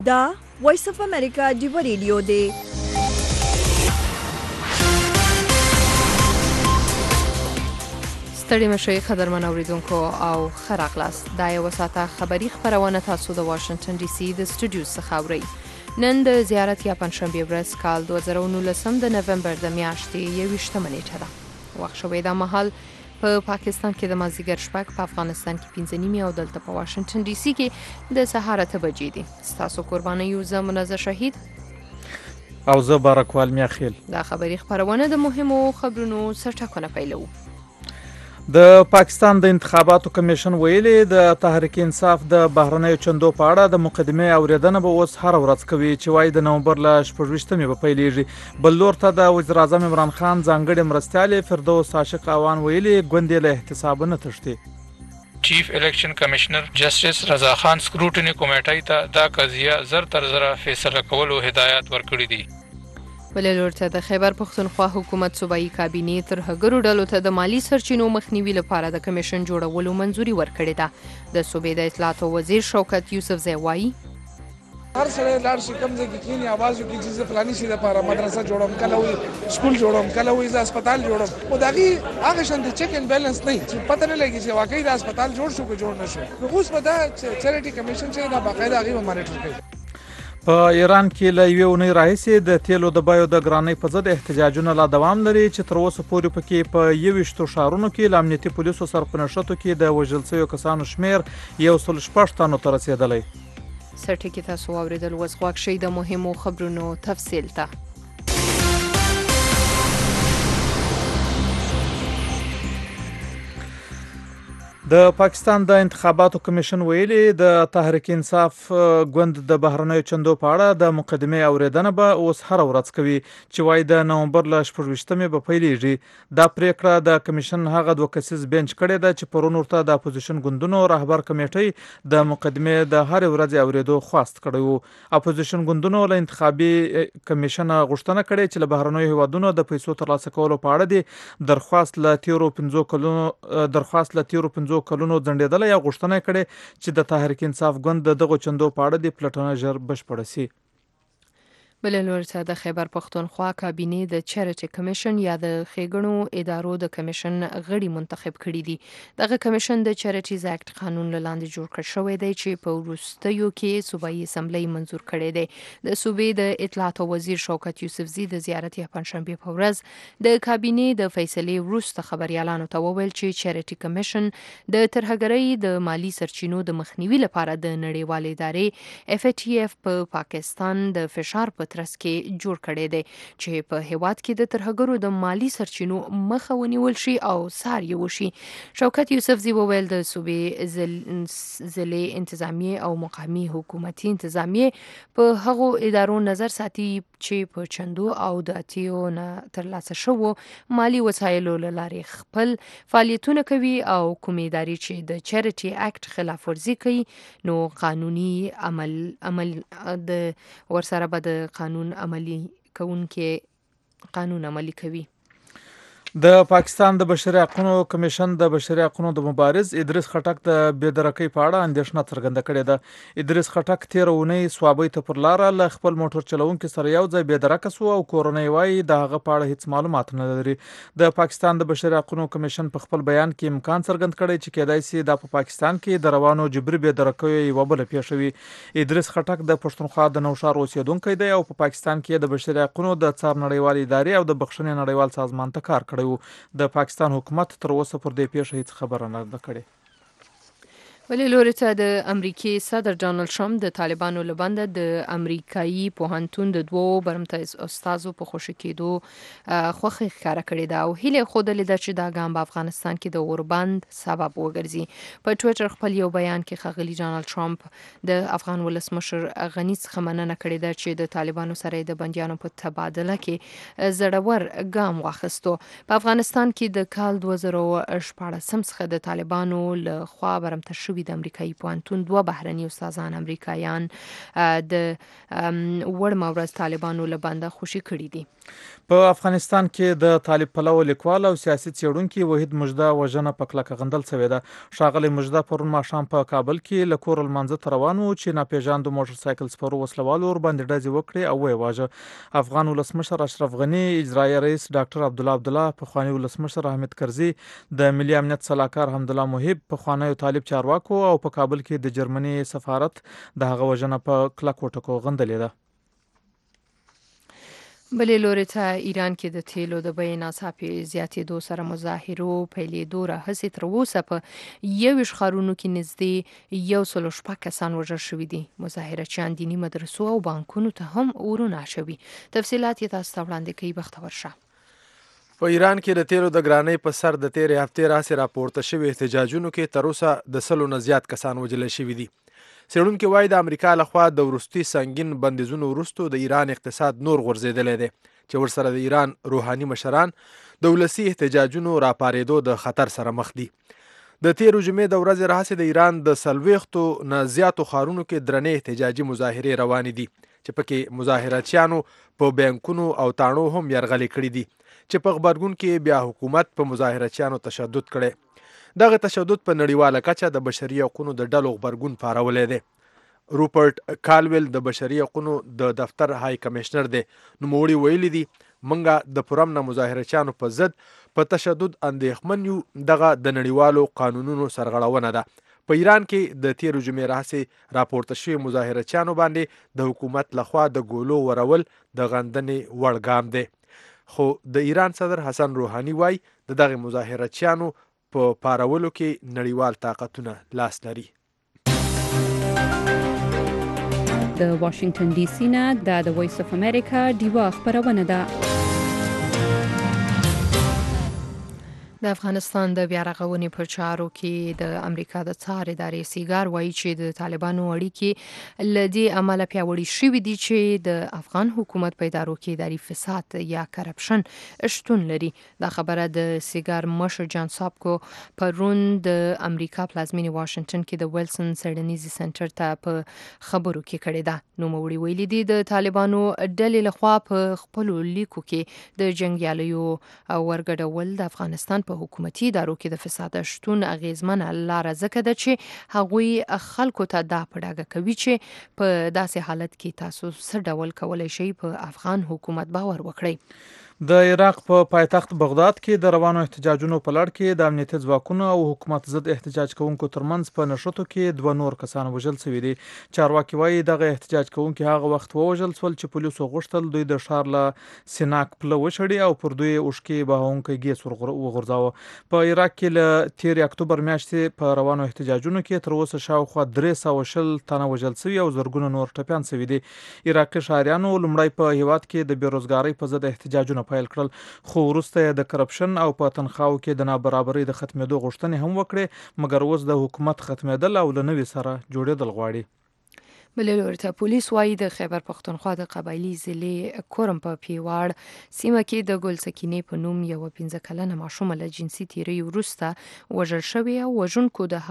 دا وایس اف امریکا دیو ریډیو دی. ستړي مشئ قدرمن اوریدونکو او ښه راغلاست. دا یوه ساعته خبري خپرونه تاسو د واشنگټن ډي سي د سټوډیو څخه اورئ. نن د زیارت یا پنجشنبې ورځ کال 2019 د نومبر د میاشتې 21 نیټه ده. وخت شوی دا مهال په پاکستان کې د مازدیګر شپږ، په افغانستان کې 5:30 او دلته په واشنگټن ډي سي کې د سهار 8 بجې دي. ستاسو قرباني یو زه منزه شهید او زه بارکوال میاخیل. دا خبري خپرونه د مهمو خبرونو سرټکونه پیلوو. د پاکستان د انتخاباتو کمیشن ویلي د تحریک انصاف د بهرنیو چندو په اړه د مقدمې اوریدنه به اوس هر ورځ کوي چې وايي د نومبر له 26مې به پیلېږي. بل لور ته د وزیر اعظم عمران خان ځانګړي مرستیال فردوس عاشق اوان ویلي ګوندې له احتساب نه تښتي. چیف الیکشن کمشنر جسټس رضا خان سکروټنی کمیټې ته دا قضیه زر تر زره فیصله کولو هدایت ورکړي دي. بلې لور ته د خیبر پښتونخوا حکومت صوبایي کابینې ترهګرو ډلو ته د مالی سرچینو مخنیوي لپاره د کمیشن جوړولو منځوري ورکړې ده. د صوبې د اطلاعاتو وزیر شوکت یوسفزی وایي هر سړی لاړ شي کوم ځای کې کښېني اواز وکړي چې زه فلاني شي دپاره مدرسه جوړوم، کله وایي سکول جوړوم، کله وایي زه هسپتال جوړوم. خو د هغې هغه شانتې چیک اینډ بیلنس نه وي چې پته نه لګي چې واقعي د هسپتال جوړ شو که جوړ نه شو. نو اوس به دا چیریټي کمیشن چې دا باقاعده هغې به مانیټر کوي. په ایران کې له یوې اونۍ راهیسې د تیلو د بیو د ګرانۍ په ضد احتجاجونه لا دوام لري چې تر اوسه پورې پکې په 21 ښارونو کې له امنیتي پولیسو سره په نښتو کې د وژل شویو کسانو شمېر 106 تنو ته رسېدلی. سرټکي تاسو واورېدل. اوس غوږ شئ د مهمو خبرونو تفصیل ته. د پاکستان د انتخاباتو کمیشن ویلي د تحریک انصاف ګوند د بهرنیو چندو په اړه د مقدمې اوریدنه به اوس هر ورځ کوي چې وايي د نومبر له 26مې به پیلېږي. دا پریکړه د کمیشن هغه دوه کسیز بینچ کړې ده چې پرون ورته د اپوزیشن ګوندونو رهبر کمیټې د مقدمې د هر ورځې اوریدو خواست کړی وو. اپوزیشن ګوندونو له انتخابي کمیشن غوښتنه کړې چې له بهرنیو هیوادونو د پیسو ترلاسه کولو په اړه د درخواست له تیرو 5 کلونو ځنډېدله یا غوښتنه کړې چې د تحریک انصاف ګوند دغه چندو په اړه د پلټنه ژر بشپړه شي. بلې لور ته د خیبر پښتونخوا کابینې د چیریټي کمیشن یا د ښېګڼو ادارو د کمیشن غړي منتخب کړي دي. دغه کمیشن د چیریټیز اکټ قانون لاندې جوړ کړ شوی دی چې په وروستیو کې صوبایي اسمبلی منظور کړی دی. د صوبې د اطلاعاتو وزیر شوکت یوسفزي د زیارت یا پنجشنبې په ورځ د کابینې د فیصلې وروسته خبریالانو ته وویل چې چیریټي کمیشن د ترهګرۍ د مالی سرچینو د مخنیوي لپاره د نړیوالې ادارې FATF په پاکستان د فشار په ترڅ کې جوړ کړی دی چې په هیواد کې د ترهګرو د مالی سرچینو مخه ونیول شي او څار یې وشي. شوکت یوسفزي وویل د صوبې ضلعي انتظامیې او مقامي حکومتي انتظامیې په هغو ادارو نظر ساتي چې په چندو او د اتیو نه ترلاسه شوو مالی وسایلو له لارې خپل فعالیتونه کوي او کومې ادارې چې د چیریټي اکټ خلاف ورزي کوي نو قانوني عمل د ورسره به د قانون عملی کوي. د پاکستان د بشري حقوقو کمیشن د بشري حقوقو د مبارز ادریس خټک د بېدرکۍ په اړه اندېښنه څرګنده کړې ده. ادریس خټک تېره اونۍ سوابۍ ته پر لاره له خپل موټر چلوونکي سره یو ځای بېدرکه شو او کورنۍ وایي د هغه په اړه هیڅ معلومات نه لري. د پاکستان د بشري حقوقو کمیشن په خپل بیان کې امکان څرګند کړی چې کېدای شي دا په پاکستان کې د روانو جبري بېدرکیو یوه بله پیښه وي. ادریس خټک د پښتونخوا د نوشار اوسیدونکی دی او په پاکستان کې د بشري حقوقو د څار نړیوالې ادارې او د بخښنې نړیوال سازمان ته کار کړی. د پاکستان حکومت تر اوسه پر دې پیښه هیڅ خبره نه ده کړې. بلې لوري ته د امریکای صدر ډانلډ ټرمپ د طالبانو له بنده د امریکایي پوهنتون د 2 برمته استادو په خوشي کېدو خوښي ښکاره کړې ده او هیله ښودلې ده چې دا ګام په افغانستان کې د اوربند سبب وګرځي. په ټویټر خپل یو بیان کې ښاغلي ډانلډ ټرمپ د افغان ولسمشر غني څخه مننه کړې ده چې د طالبانو سره د بندیانو په تبادله کې زړور ګام واخیستو. په افغانستان کې د کال 2014 څخه د طالبانو له خوا برمته شوي د امریکایي پوهنتون 2 بهرني استادان امریکایان د وړمه ورځ طالبانو له بنده خوشي کړي دي. په افغانستان کې د طالب پلو لیکوال او سیاسي څېړونکي وحید مجده وژنه په کلکه غندل شوې ده. ښاغلی مجده پرون ماښام په کابل کې له کوره لمانځه ته روان و چې ناپېژاندو موټر سایکل سپرو وسلوالو ورباندې ډزې وکړې او ویې واژه. افغان ولسمشر اشرف غني، اجرایي رئیس ډاکټر عبدالله، پخوانی ولسمشر حامد کرزي، د ملي امنیت سلاکار حمدالله محب، پخوانیو طالب چارواکو او په کابل کې د جرمني سفارت د هغه وژنه په کلکو ټکو غندلې ده. بلې لوري ته ایران کې د تیلو د بیې ناڅاپي زیاتېدو سره مظاهرو پیلېدو راهیسې تر اوسه په 21 ښارونو کې نږدې 106 کسان وژل شوي دي. مظاهرچیان دیني مدرسو او بانکونو ته هم ورونه اچوي. تفصیلات یې تاسو ته وړاندې کوي بختور شه. په ایران کې د تیلو د ګرانۍ په سر د تیرې هفتې راهیسې راپورته شوي احتجاجونو کې تر اوسه د 100 نه زیات کسان وژل شوي دي. څېړونکي وایي د امریکا لخوا د وروستي سنګین بندیزونو وروسته د ایران اقتصاد نور غورځېدلی دی چې ورسره د ایران روحاني مشران د ولسي احتجاجونو راپارېدو د خطر سره مخ دي. د تیرو جمعې د ورځې راهیسې د ایران د 40 نه زیاتو ښارونو کې درنې احتجاجي مظاهرې روانې دي چې پکې مظاهراتچیانو په بانکونو او تاڼو هم یرغلې کړي دي چې په غبرګون کې بیا حکومت په مظاهراتچیانو تشدد کړي. دغه تشدد په نړیواله کچه د بشري حقوقو د ډلو غبرګون پارولی دی. روپرټ کالویل د بشري حقوقو د دفتر های کمشنر دی. نوموړي ویلي دي منګه د پرم نه مظاهرچیانو په ضد په تشدد اندېښمن یو. دغه د نړیوالو قانونونو سرغړونه ده. په ایران کې د تیرو جمعې راهیسې راپورته شوي مظاهرچیانو باندې د حکومت لخوا د ګولو ورول د غندنې وړ ګام دی. خو د ایران صدر حسن روحاني وایي د دغه مظاهرچیانو په پارولو کې نړیوال طاقتونه لاس لري. د واشنگټن ډي سي نه د وایس اف امریکا ډیوا خبرونه ده. د افغانستان د بیا رغونې په چارو کې د امریکا د څار ادارې سیګار وایي چې د طالبانو اړیکې له دې امله پیاوړې شوي دي چې د افغان حکومت په ادارو کې اداري فساد یا کرپشن شتون لري. دا خبره د سیګار مشر جان ساپکو پرون د امریکا پلازمینې واشنگټن کې د ویلسن سیډنیزي سنټر ته په خبرو کې کړې ده. نوموړي ویلي دي د طالبانو ډلې لخوا په خپلو لیکو کې د جنګیالیو ورګډول د افغانستان په حکومتي ادارو کې د فساد شتون اغیزمنه لاره ځکه ده چې هغوی خلکو ته دا په ډاګه کوي چې په داسې حالت کې تاسو څه ډول کولی شئ په افغان حکومت باور وکړئ. د عراق په پایتخت بغداد کې د روانو احتجاجونو په لړ کې د امنیتي ځواکونو او حکومت ضد احتجاج کوونکو ترمنځ په نښتو کې 2 نور کسان وژل شوي دي. چارواکي وایي دغه احتجاج کوونکي هغه وخت ووژل شول چې پولیسو غوښتل دوی د ښار له سیناک پله وشړي او پر دوی اوښکې بهونکی ګیس وغورځاوه. په عراق کې له تیر اکتوبر میاشتې په روانو احتجاجونو کې تر اوسه شاوخوا 320 تنه وژل شوي او زرګونه نور ټپیان شوي دي. عراقي ښاریانو لومړی په هیواد کې د بیروزګارۍ په ضد احتجاجونه پیل کړل، خو وروسته د کرپشن او په تنخواو کې د نابرابرۍ د ختمېدو غوښتنې هم وکړې، مګر اوس د حکومت ختمېدل او له نوي سره جوړېدل غواړي. بلې لوري ته پولیس وایي د خیبر پښتونخوا د قبایلي ضلع کورم په پیواړ سیمه کې د ګل سکینې په نوم یوه 15 کلنه ماشومه له جنسي تیرۍ وروسته وژل شوې او وژونکو د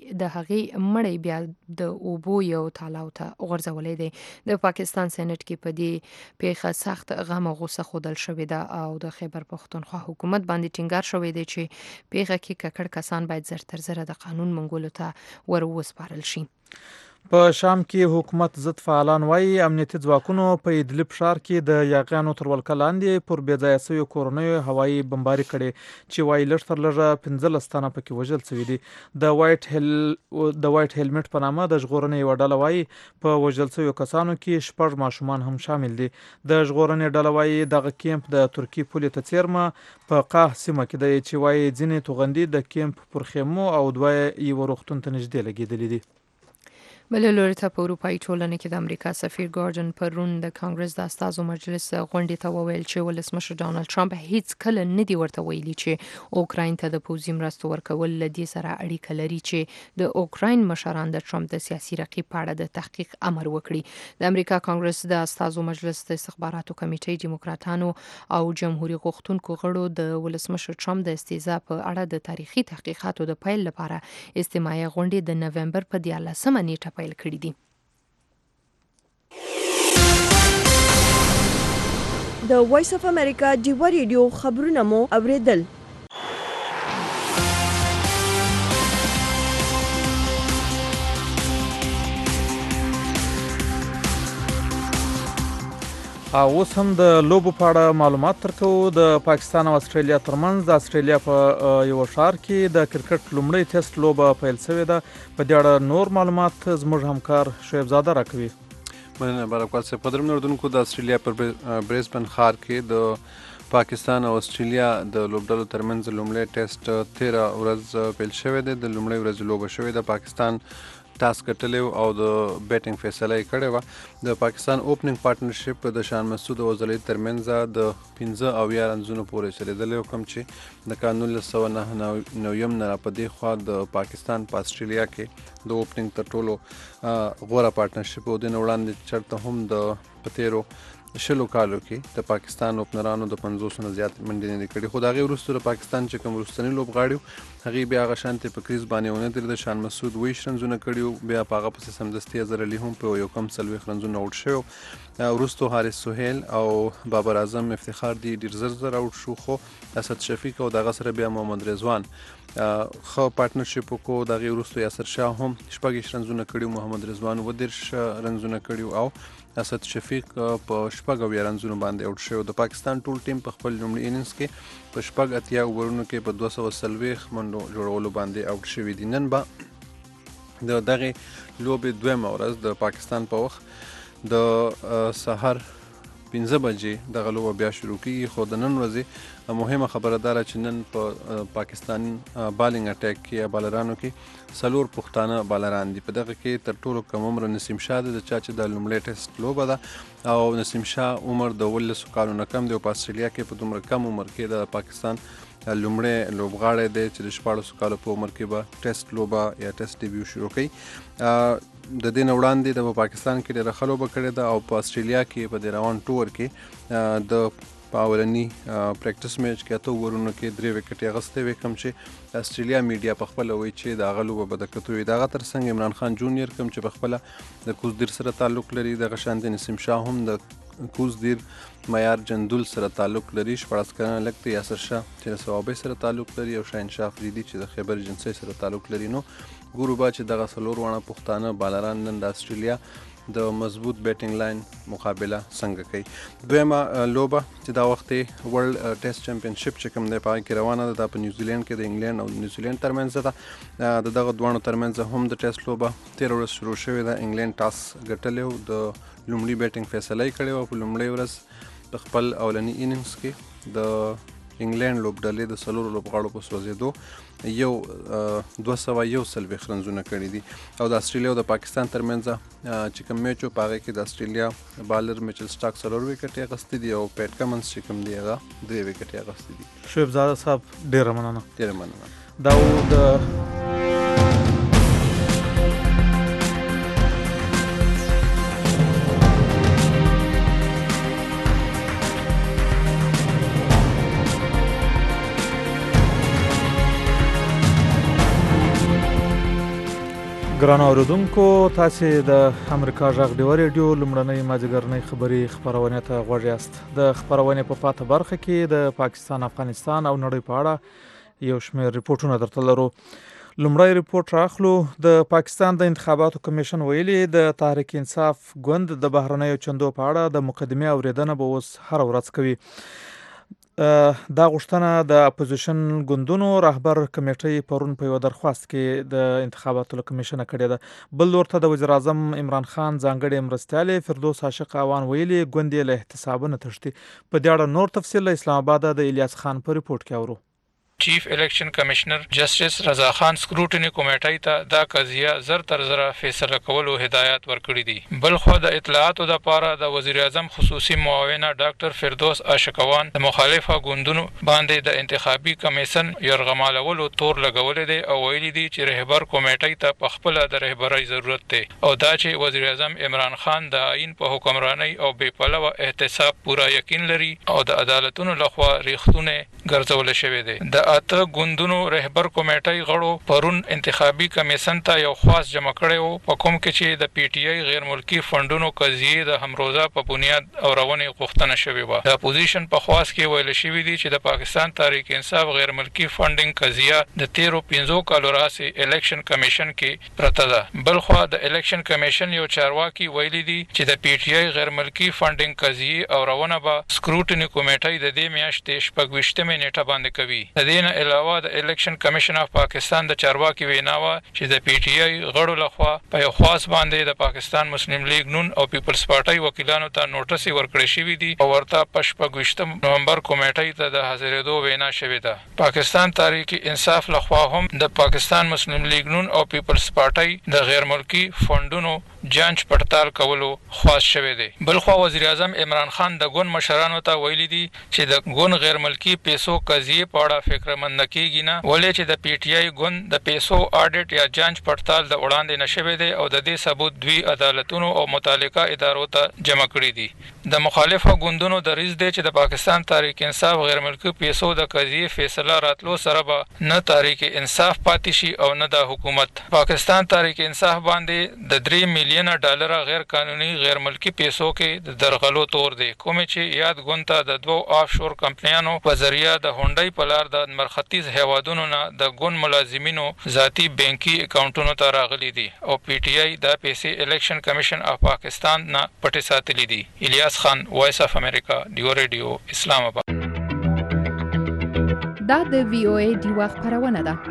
هغې مړی بیا د اوبو یو تالاو ته غورځولی دی. د پاکستان سېنټ کې په دې پیښه سخت غم او غوسه ښودل شوې ده او د خیبر پښتونخوا حکومت باندې ټینګار شوی دی چې پیښه کې ککړ کسان باید زر تر زره د قانون منګولو ته ور وسپارل شي. په شام کې حکومت ضد فعالان وایي امنیتي ځواکونو په ادلب ښار کې د یاغیانو تر ولکه لاندې پر بې ځایه شویو کورنیو هوایي بمباري کړې چې وایي لږ تر لږه 15 تنه پکې وژل شوي دي. د وایټ هیلمټ په نامه د ژغورنې یوه ډله وایي په وژل شویو کسانو کې 6 ماشومان هم شامل دي. د ژغورنې ډله وایي دغه کیمپ د ترکي پولې ته څیرمه په قاه سیمه کې دی چې وایي ځینې توغندي د کیمپ پر خیمو او دوه یې روغتون ته نږدې لګېدلې دي. بلې لوري ته په اروپایي ټولنه کې د امریکا سفیر ګارډن پرون د کانګرس د استازو مجلس غونډې ته وویل چې ولسمشر ډانلډ ټرمپ هیڅ کله نه دی ورته ویلي چې اوکراین ته د پوځي مرستو ورکول له دې سره اړیکه لري چې د اوکراین مشران د ټرمپ د سیاسي رقیب په اړه د تحقیق امر وکړي. د امریکا کانګرس د استازو مجلس د استخباراتو کمیټې دیموکراتانو او جمهوریت غوښتونکو غړو د ولسمشر ټرمپ د استهزاء په اړه د تاریخي تحقیقاتو د پیل لپاره استماعي غونډې د نومبر په 14 نیټه پیل کړې دي. د وایس اف امریکا ډیوا ریډیو خبرونه مو اوریدل. اوس هم د لوبو په اړه معلومات ترکو. د پاکستان او استرالیا ترمنځ د استرالیا په یو ښار کې د کرکټ لومړی ټیسټ لوبه پیل شوې ده. په دې اړه نور معلومات زموږ همکار شعیب زاده راکوي. مننه برکات صاحب. قدرمن اردوونکو، د استرالیا پر بریسبن ښار کې د پاکستان او استرالیا د لوبډلو ترمنځ لومړی ټیسټ 13 ورځ پیل شوی دی. د لومړۍ ورځ لوبه شوې ده. پاکستان ټاس ګټلی او د بیټینګ فیصله یې کړې وه. د پاکستان اوپننګ پارټنرشپ د شان مسعود او زلید ترمنځ د 15 رنزونو پورې چلیدلی و، کوم چې د کال 1999 نه را په دې خوا د پاکستان په استرالیا کې د اوپننګ تر ټولو غوره پارټنرشپ و. د نه وړاندې چېرته هم د په تېرو 20 کالو کې د پاکستان اوپنرانو د 50 نه زیات منډې نه دي کړي. خو د هغې وروسته د پاکستان چې کوم وروستني لوبغاړي هغې بیا هغه شانتې په کریز باندې ونه درېده. شان مسعود 20 رنزونه کړي وو، بیا په هغه پسې سمدستي اظهر علي هم په 40 رنزونه آوټ شوی. وروسته حارث سهیل او بابر اعظم افتخار دي ډېر زر آوټ شو، خو اسد شفیق او دغه سره بیا محمد رضوان ښه پارټنرشپ وکړو. د هغې وروسته یاسر شاه هم 26 رنزونه کړي، محمد رضوان 32 رنزونه کړي او اسد شفیق په 6 رنزونو باندې آوټ شوی. د پاکستان ټول ټیم په خپل لومړي اننګز کې په 80 اوورونو کې په 240 منډو جوړولو باندې آوټ شوي دي. نن به د دغې لوبې دویمه ورځ د پاکستان په وخت د سهار 5 بجې دغه لوبه بیا شروع کیږي. خو د نن ورځې مهمه خبره دا ده چې نن په پاکستان بالینګ اټیک کې یا بالرانو کې 4 پښتانه بالران دي. په دغه کې تر ټولو کم عمر نسیم شاه دی، چا چې د لومړی ټیسټ لوبه ده او نسیم شاه عمر د 18 کالو نه کم دی او په استرالیا کې په دومره کم عمر کې د پاکستان لومړی لوبغاړی دی چې د 14 کالو په عمر کې به ټیسټ لوبه یا ټیسټ ډیبیو شروع کوي. د دې نه وړاندې د پاکستان کې ډېره ښه لوبه کړې ده او په استرالیا کې په دې روان ټور کې د په اولني پریکټس میچ کې 8 اوورونو کې 3 وکټې اخیستې وې، کوم چې استرالیا میډیا په خپله وایي چې د هغه لوبه به د کتو وي. د هغه تر څنګ عمران خان جونیئر کوم چې په خپله د کوزدیر سره تعلق لري، دغه شانتې نسیم شاه هم د کوزدیر معیار جندول سره تعلق لري، 14 کلنه لږ دی یاسر شاه چې د صوابۍ سره تعلق لري او شاهین شاه فریدي چې د خیبر ایجنسۍ سره تعلق لري. نو ګورو به چې دغه 4 واړه پښتانه بالران نن د استرالیا د مضبوط بیټینګ لاین مقابله څنګه کوي. دویمه لوبه چې دا وخت ورلد ټیسټ چمپینشپ چې کوم دی په هغې کې روانه ده، دا په نیوزیلینډ کې د انګلینډ او نیوزیلینډ ترمنځ ده. د دغه دواړو ترمنځ هم د ټیسټ لوبه 13 ورځ شروع شوې ده. انګلینډ ټاس ګټلی و، د لومړي بیټینګ فیصله یې کړې وه. په لومړۍ ورځ د خپل اولني اننګز کې د انګلینډ لوبډلې د 4 لوبغاړو په سوځېدو 241 رنزونه کړي دي او د استرالیا او د پاکستان ترمنځ چې کوم میچ و په هغې کې د استرالیا بالر میچل سټاک 4 وکټې اخیستې دي او پیټ کمنز چې کوم دی هغه 2 وکټې اخیستې دي. شعیب زاده صاحب ډېره مننه. ډېره مننه. دا د ګرانو اورېدونکو، تاسې د امریکا غږ ډیوا ریډیو لومړنۍ مازدیګرنۍ خبري خپرونې ته غوږ یاست. د خپرونې په پاته برخه کې د پاکستان، افغانستان او نړۍ په اړه یو شمېر ریپورټونه درته لرو. لومړی ریپورټ راخلو. د پاکستان د انتخاباتو کمیشن ویلي د تحریک انصاف ګوند د بهرنیو چندو په اړه د مقدمې اورېدنه به اوس هره ورځ کوي. دا غوښتنه د اپوزیشن ګوندونو رهبر کمیټې پرون په یو درخواست کې د انتخاباتو له کمیشنه کړې ده. بل لور ته د وزیر اعظم عمران خان ځانګړې مرستیالې فردوس عاشق اوان ویلي ګوند یې له احتسابه نه تښتي. په دې اړه نور تفصیل له اسلام آباد د الیاس خان په ریپورټ کې اورو. چیف الیکشن کمشنر جسټس رضا خان سکروټنی کمیټې ته دا قضیه زر تر زره فیصله کولو هدایت ورکړي دي. بل خو د اطلاعاتو د پاره د وزیر اعظم خصوصي معاونه ډاکټر فردوس عاشقوان د مخالفه ګوندونو باندې د انتخابي کمیشن يرغمالولو تور لګولې دي او ویلي دي چې رهبر کمیټې ته په خپل د رهبرۍ ضرورت دی او دا چې وزیر اعظم عمران خان د آئین په حکمرانی او بې پلوه احتساب پورا یقین لري او د عدالتونو لخوا ریښتونه ګرځول شوی دی. د اته ګوندونو رهبر کمیټې غړو پرون انتخابي کمیشن ته یو خاص جمع کړی په کوم کې چې د پی ټی آی غیر ملکی فندونو قضیه د همروزه په بنیاد اورونې غوښتنه شوې و. د اپوزیشن په خواص کې ویل شوی دی چې د پاکستان تحریک انصاف غیر ملکی فندینګ قضیه د 13 کالو راځي الیکشن کمیشن کې پرته ده. بلخو د الیکشن کمیشن یو چارواکي ویلي دی چې د پی ټی آی غیر ملکی فندینګ قضیه اورونه به سکروټنی کمیټې د دې میاشتې 26 نیټه باندې کوي. د دې نه علاوه د الیکشن کمیشن اف پاکستان د چارواکي ویناوه چې د پی ټی آی غړو لخوا په یو خاص باندې د پاکستان مسلم لیگ نون او پیپلز پارټي وکیلانو ته نوټس ورکړی شوی دی او ورته په 26 نومبر کمیټې ته د حاضرېدو وینا شوې ده. پاکستان تحریک انصاف لخوا هم د پاکستان مسلم لیگ نون او پیپلز پارټي د غیر ملکی فندونو جانچ پړتال کولو خواست شوی دی. بلخو وزیر اعظم عمران خان د ګوند مشرانو ته ویلي دي چې د ګوند غیر ملکی پیسو قضیه په اړه فکرمند کیږي نه، ولې چې د پی ټی آی ګوند د پیسو اډیټ یا جانچ پړتال د وړاندې نشوي دی او د دې ثبوت دوی عدالتونو او متعلقه ادارو ته جمع کړی دي. د مخالفه ګوندونو د ریز دی چې د پاکستان تحریک انصاف غیر ملکی پیسو د قضیه فیصله راتلو سره به نه تحریک انصاف پاتې شي او نه د حکومت. پاکستان تحریک انصاف باندې د 3 میلیون ډالر غیر قانوني غیر ملکی پیسو کې د درغلو تور دی، کوم چې یاد ګوند ته د 2 آف شور کمپنیانو په ذریعہ د هونډي په لار د مرختیز هیوادونو نه د ګوند ملازمینو ذاتی بانکي اکاونټونو ته راغلي دي او پی ټی آی د پیسې الیکشن کمیشن اف پاکستان نه پټې ساتلې دي. الیاس خان، وایس اف امریکا، ډیو ریډیو، اسلام آباد. دا د وی او ای دی وخت خبرونه ده.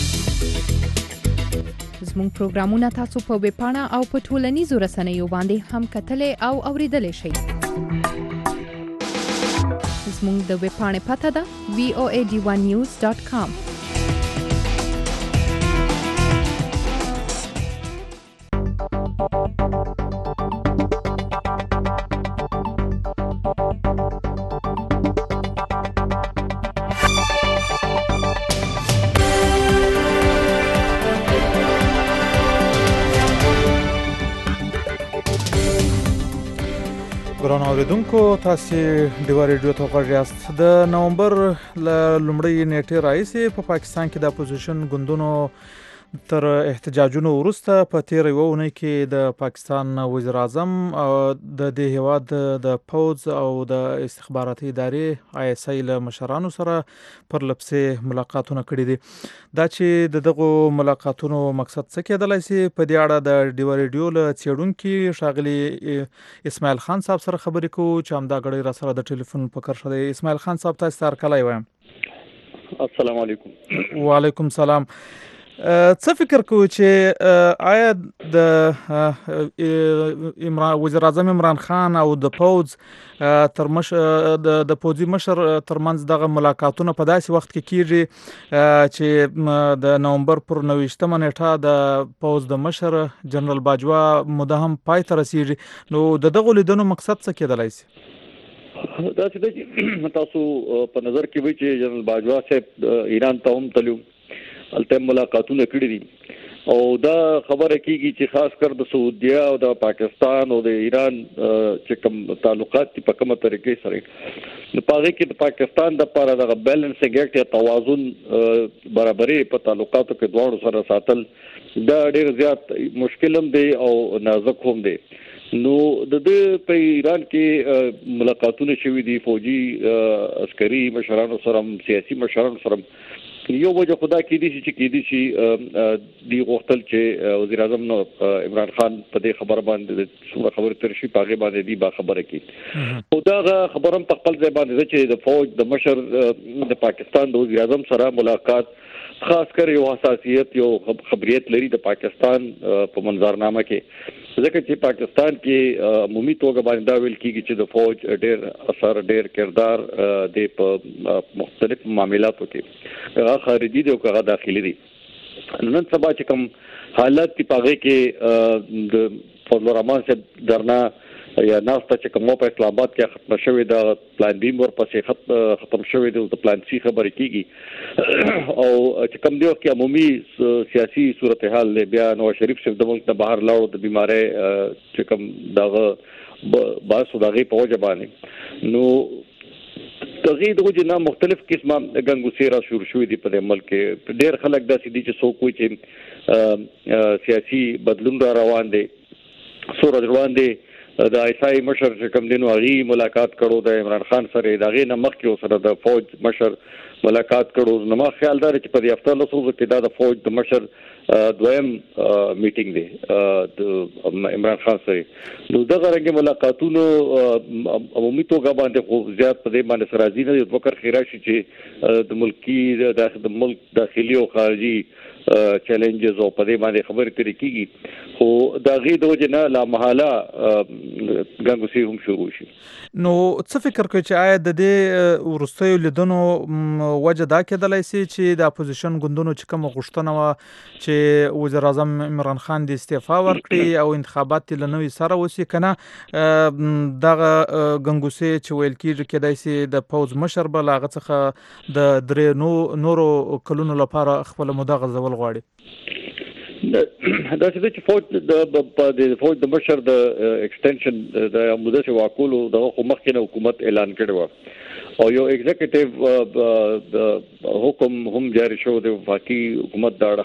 زموږ پروګرامونه تاسو په ویب پاڼه او په ټولنیزو رسنیو باندې هم کتلای او اوریدلای شئ. زموږ د ویب پاڼې پته ده voad1news.com. ګران اوریدونکو، تاسو د ریډیو ته غوږ یاست. د نومبر لومړۍ نیټې راځي په پاکستان کې د اپوزیشن ګوندونو تر احتجاجونو وروسته په تیر یو اونۍ کې د پاکستان وزیر اعظم د دې هیواد د پوز او د استخباراتي ادارې آی اس آی له مشرانو سره پر لپسې ملاقاتونه کړي دي. دا چې دغه ملاقاتونو مقصد څه کېدلای شي، په دې اړه د ډیو ریډیو له څېړونکي ښاغلي اسماعیل خان صاحب سره خبرې کوو چې همدا غړي را سره د ټلیفون په کرښه دی. اسماعیل خان صاحب، تاسو ته هرکلی وایم. السلام علیکم. وعلیکم السلام. څه فکر کوئ چې آیا د وزیر اعظم عمران خان او د پوز د پوځي مشر ترمنځ دغه ملاقاتونه په داسې وخت کې کیږي چې د نومبر پر 29 نیټه د پوز د مشر جنرال باجوا موده هم پای ته رسیږي، نو دغه لیدنو مقصد څه کېدلای شي؟ دا چې تاسو په نظر کې وي چې جنرال باجوا صاحب ایران ته هم تلو، الته ملاقاتونه کړې دي او دا خبره کیږي چې خاص کر د سعودي او د پاکستان او د ایران چې کوم تعلقات په کومه طریقې سره د پاره کې د پاکستان د لپاره د بیلنسینګ اکټ یا توازن برابرۍ په تعلقاتو کې دوه سره ساتل دا ډېر زیات مشکل هم دی او نازک هم دی. نو د په ایران کې ملاقاتونه شوي دي فوجي عسکري مشرانو سره، سیاسي مشرانو سره. یو وجه خدا کې دي چې دی غوښتل چې وزیر اعظم عمران خان په دې خبره باندې څومره خبره تر شي پاغه باندې دی با خبره کی او دا خبره په خپل ځای باندې چې د فوج د مشر د پاکستان د وزیر اعظم سره ملاقات خاص کر یو حساسیت یو خبريت لري د پاکستان په منظرنامه کې، ځکه چې پاکستان کې عمومي توګه باندې دا ویل کیږي چې د فوج ډېر اثر ډېر کردار د په مختلف معاملاتو کې هغه خارجي دي او هغه داخلي دي. نن سبا چې کوم حالت په هغه کې د فضل الرحمن صاحب درنا یا ناسته چې کوم په اسلام آباد کې ختم شوې د پلان بی ورپسې ختم شوې د پلان سی خبرې کیږي او چې کوم دیو کې عمومي سیاسي صورتحال له بیا نواز شریف صاحب د ملک نه بهر لاړو د بیماری چې کوم دغه باسو دغه په وجه باندې نو دغه د وجه نه مختلف قسمه ګنګوسې را شروع شوې دي په دې ملک کې. ډېر خلک داسې دي چې څوک وایي چې سیاسي بدلون را روان دی، سورج روان دی. د ایسای مشر چې کوم دینو هغه ملاقات کړو د عمران خان سره، دغه نه مخکې سره د فوج مشر ملاقات کړو. نو ما خیال دا چې په دې هفته له څو کې د فوج د مشر دویم میټینګ دی د عمران خان سره. نو دغه رنګ ملاقاتونو عمومي توګه باندې خو زیات په دې باندې سرازي نه فکر خیراشي چې د ملکی د ملک داخلي او خارجي چیلنجز او په دې باندې خبرې ترې کیږي، خو دا غي د وجه نه لا محاله ګنګوسې هم شروع شي. نو څه فکر کوي چې آیا د دې وروستیو لیدنو وجه دا کېدلای شي چې د اپوزیشن ګوندونو چې کوم غوښتنه وه چې وزیر اعظم عمران خان د استعفا ورکړي او انتخابات له نوې سره وشي، کنه دغه ګنګوسې چې ویل کېږي کېدای شي د پوځ مشر به له هغه څخه د درې نورو کلونو لپاره خپله موده غځول غواړي؟ دا چې فوج د مشر د ایکسټنشن د موده چې واکولو د مخکې حکومت اعلان کړی و او یو ایگزیکټیو حکم هم جاری شو د وفاقي حکومت دا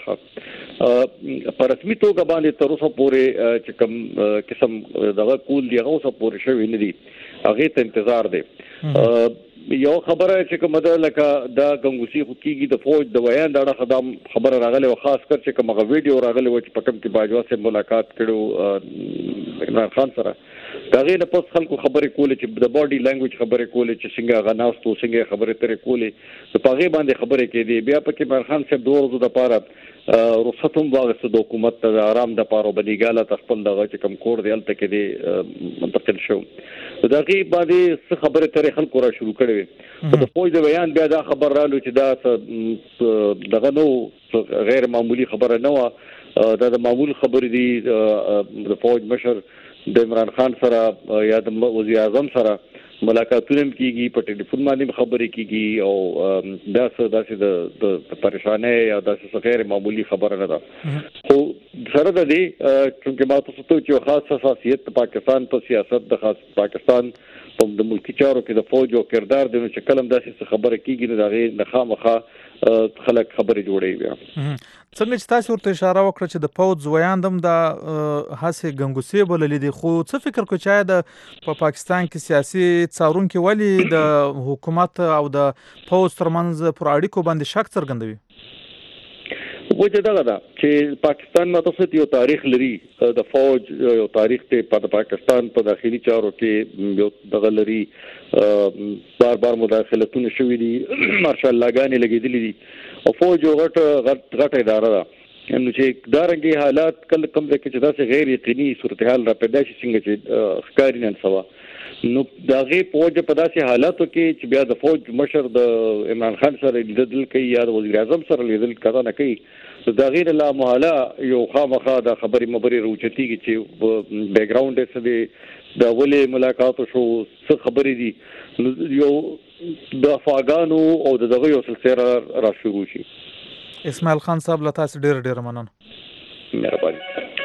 اړه په رسمي توګه باندې تر اوسه پورې چې کوم قسم دغه کول دی هغه اوسه پورې شوی نه دی، هغه ته انتظار دی. یو خبره چې کومه ده لکه دا ګنګوسې خو کېږي د فوج د بیان د اړه خدام خبره راغلی او خاص کر چې کومه ویډیو راغلی و چې په کوم کې باجوا سره ملاقات کړو عمران خان سره، دا غي نه پس خلکو خبرې کولې چې د باډي لانګویج خبرې کولې چې څنګه غناستو څنګه خبرې ترې کولې په هغه باندې خبرې کېدې. بیا پکې عمران خان صاحب 2 ورځې د پاره رخصت هم واغسته د حکومت ته آرام د پاره بنیګاله تخپل دغه چې کوم کور دی الته کې دی منتقل شو. دا غي باندې څه خبرې ترې خلکو را شروع کړې د فوج د بیان بیا دا خبر رالو چې دا دغه نو غیر معمولی خبره نه و، دا د معمول خبرې دي. د فوج مشر د عمران خان سره یا د وزیر اعظم سره ملاقاتونه کیږي، په ټلیفون باندې خبرې کیږي او دا څه د پریشانه یا د څه غیر معمولی خبره نه ده. خو سره د دې چې ما تاسو ته چې خاص حساسیت پاکستان په سیاست د خاص پاکستان په د ملکی چارو کې د فوج او کردار د چې کلم داسې خبره کیږي نه دغه نه خامخا خلک خبرې جوړي. بیا څنګه چې تاسو ورته اشاره وکړه چې د پوځ ویاندم د هڅې ګنګوسې بللې دي، خو څه فکر کوئ چې په پاکستان کې سیاسي څارونکي ولې د حکومت او د پوځ ترمنځ پر اړیکو باندې شک څرګندوي؟ وجه دغه ده چې پاکستان متوسط یو تاریخ لري، د فوج یو تاریخ ته په پاکستان په داخلي چارو کې یو دغه لري، بار مداخلتونه شوې دي، مارشال لاګانې لګېدلې دي او فوج یو غټه اداره ده. نو چې دا رنګي حالات کله کوم ځکه چې داسې غیر یقیني صورتحال را پیدا شي څنګه چې ښکاري نن سبا، نو دا غي فوج په داسې حالاتو کې چې بیا د فوج مشر د عمران خان سره لیدل کوي یا د وزیر اعظم سره لیدل کړه نه کوي، دا غیر لا محاله یو خامخا د خبرې مبرر روچتيږي چې بیک گراوند یې څه دی، دا ولې ملاقات شو، څه خبرې دي، یو د افغانانو او دغه یو سلسله را شروع شي. اسماعیل خان صاحب له تاسو ډېر مننه. مهرباني.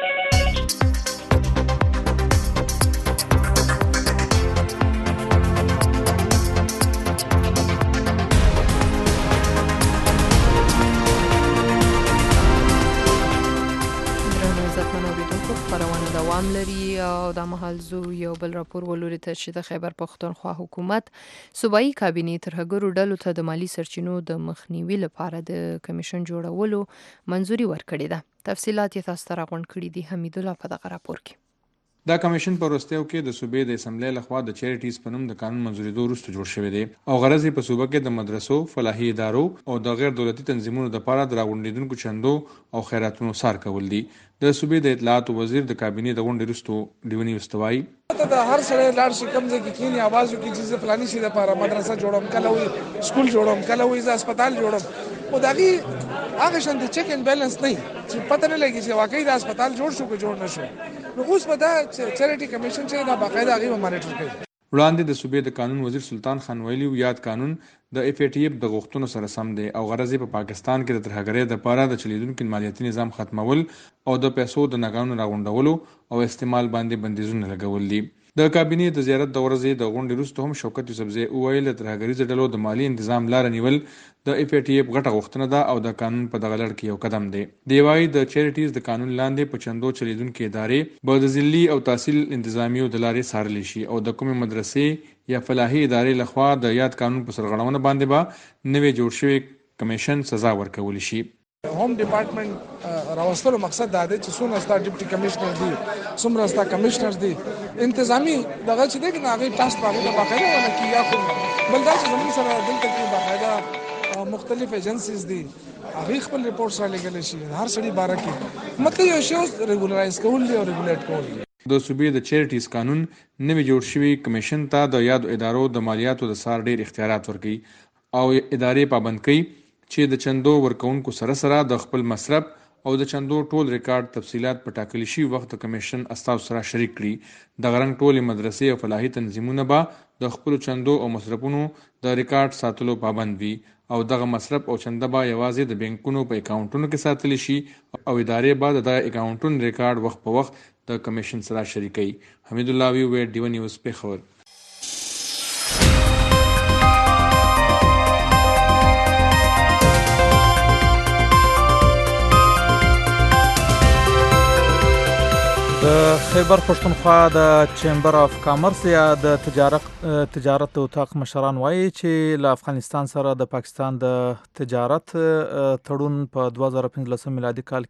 دوام لري او د مهال زو یو بل راپور ولوري ته چې د خیبر پختونخوا حکومت صوبایي کابینې ترهګرو ډلو ته د مالی سرچینو د مخنیوي لپاره د کمیشن جوړولو منځوري ورکړې ده. تفصیلات یې تاسو ته راغونډ کړي دي حمید الله په دغه راپور کې. دا کمیشن په وروستیو کې د صوبې د اسمبلی لخوا د چیریټیز په نوم د قانون منځورېدو وروسته جوړ شوی دی او غرض یې په صوبه کې د مدرسو، فلاحي ادارو او د غیر دولتي تنظیمونو لپاره د راغونډېدونکو چندو او خیراتونو څار کول دي. د صوبې د اطلاعات وزیر د کابینې د غونډې وروسته ډیونی واستوایي ته هر سره لاړ شي کوم ځای کې کینی आवाज وکړي چې فلاني شي د لپاره مدرسه جوړوم، کله وي سکول جوړوم، کله وي هسپتال جوړوم، او دغه هغه شان چیک اینڈ بیلنس نه چې پته نه لګي چې واقعي د هسپتال جوړ شو که جوړ نشو. نو اوس به دا چیریټي کمیشن چې دا باقاعده هغه مانیټر کوي. وړاندې د صوبې د قانون وزیر سلطان خان ویلي یاد قانون د اف ای ټی اف د غوښتنو سره سم دی او غرض یې په پاکستان کې د ترهګرۍ لپاره د چلیدونکو مالیاتي نظام ختمول او د پیسو د ناقانونه راغونډولو او استعمال باندې بندیزونه لګول دي. د کابینې د زیارت د ورځې د غونډې وروسته هم شوکت یوسفزي وویل د ترهګریزو ډلو د مالی تنظیم لاره نیول د اف ای ټی اف غټه غوښتنه ده او د قانون په دغه لړ کې یو قدم دی. دی وايي د چیریټیز د قانون لاندې په چندو چلیدونکو ادارې به د ضلعي او تحصیل انتظامیو د لارې څارل شي او د کومې مدرسې یا فلاحي ادارې لخوا د یاد قانون په سرغړونه باندې به نوې جوړ شوی کمیشن سزا ورکول شي. Home department راوستلو مقصد دا دی چې څونه ستا ډیپټي کمشنر دي څومره ستا کمشنرز دي انتظامی دغه چې دی هغه ټاسک باندې باقاعده ولا کی یا کوم بل دا چې زموږ سره دلته کې باقاعده مختلف ایجنسیز دي هغه خپل ریپورټس را لګل شي هر سړي باره کې مطلب یو شی ریګولرایز کول دي او ریګولیټ کول دي. د صوبې د چیریټیز قانون نوې جوړ شوی کمیشن ته د یادو ادارو د مالیاتو د سار ډیر اختیارات ورکوي او ادارې پابند کوي چې د چندو ورکوونکو سره سره د خپل مصرف او د چندو ټول ریکارډ تفصيلات په ټاکلي شي وخت کمیشن استاو سره شریک کړي. د غرنګ ټولې مدرسې او فلاحي تنظیمونه به د خپل چندو او مصرفونو د ریکارډ ساتلو پابند وي او دغه مصرف او چنده به یوازې د بانکونو په اکاونټونو کې ساتل شي او ادارې به د اکاونټونو ریکارډ وخت په وخت د کمیشن سره شریکي. حمید الله وی ډیو نیوز پیښور. د خیبر پښتونخوا د چیمبر اف کامرس یا د تجارت اتاق مشران وایي چې له افغانستان سره د پاکستان د تجارت تړون په 2015 میلادي کال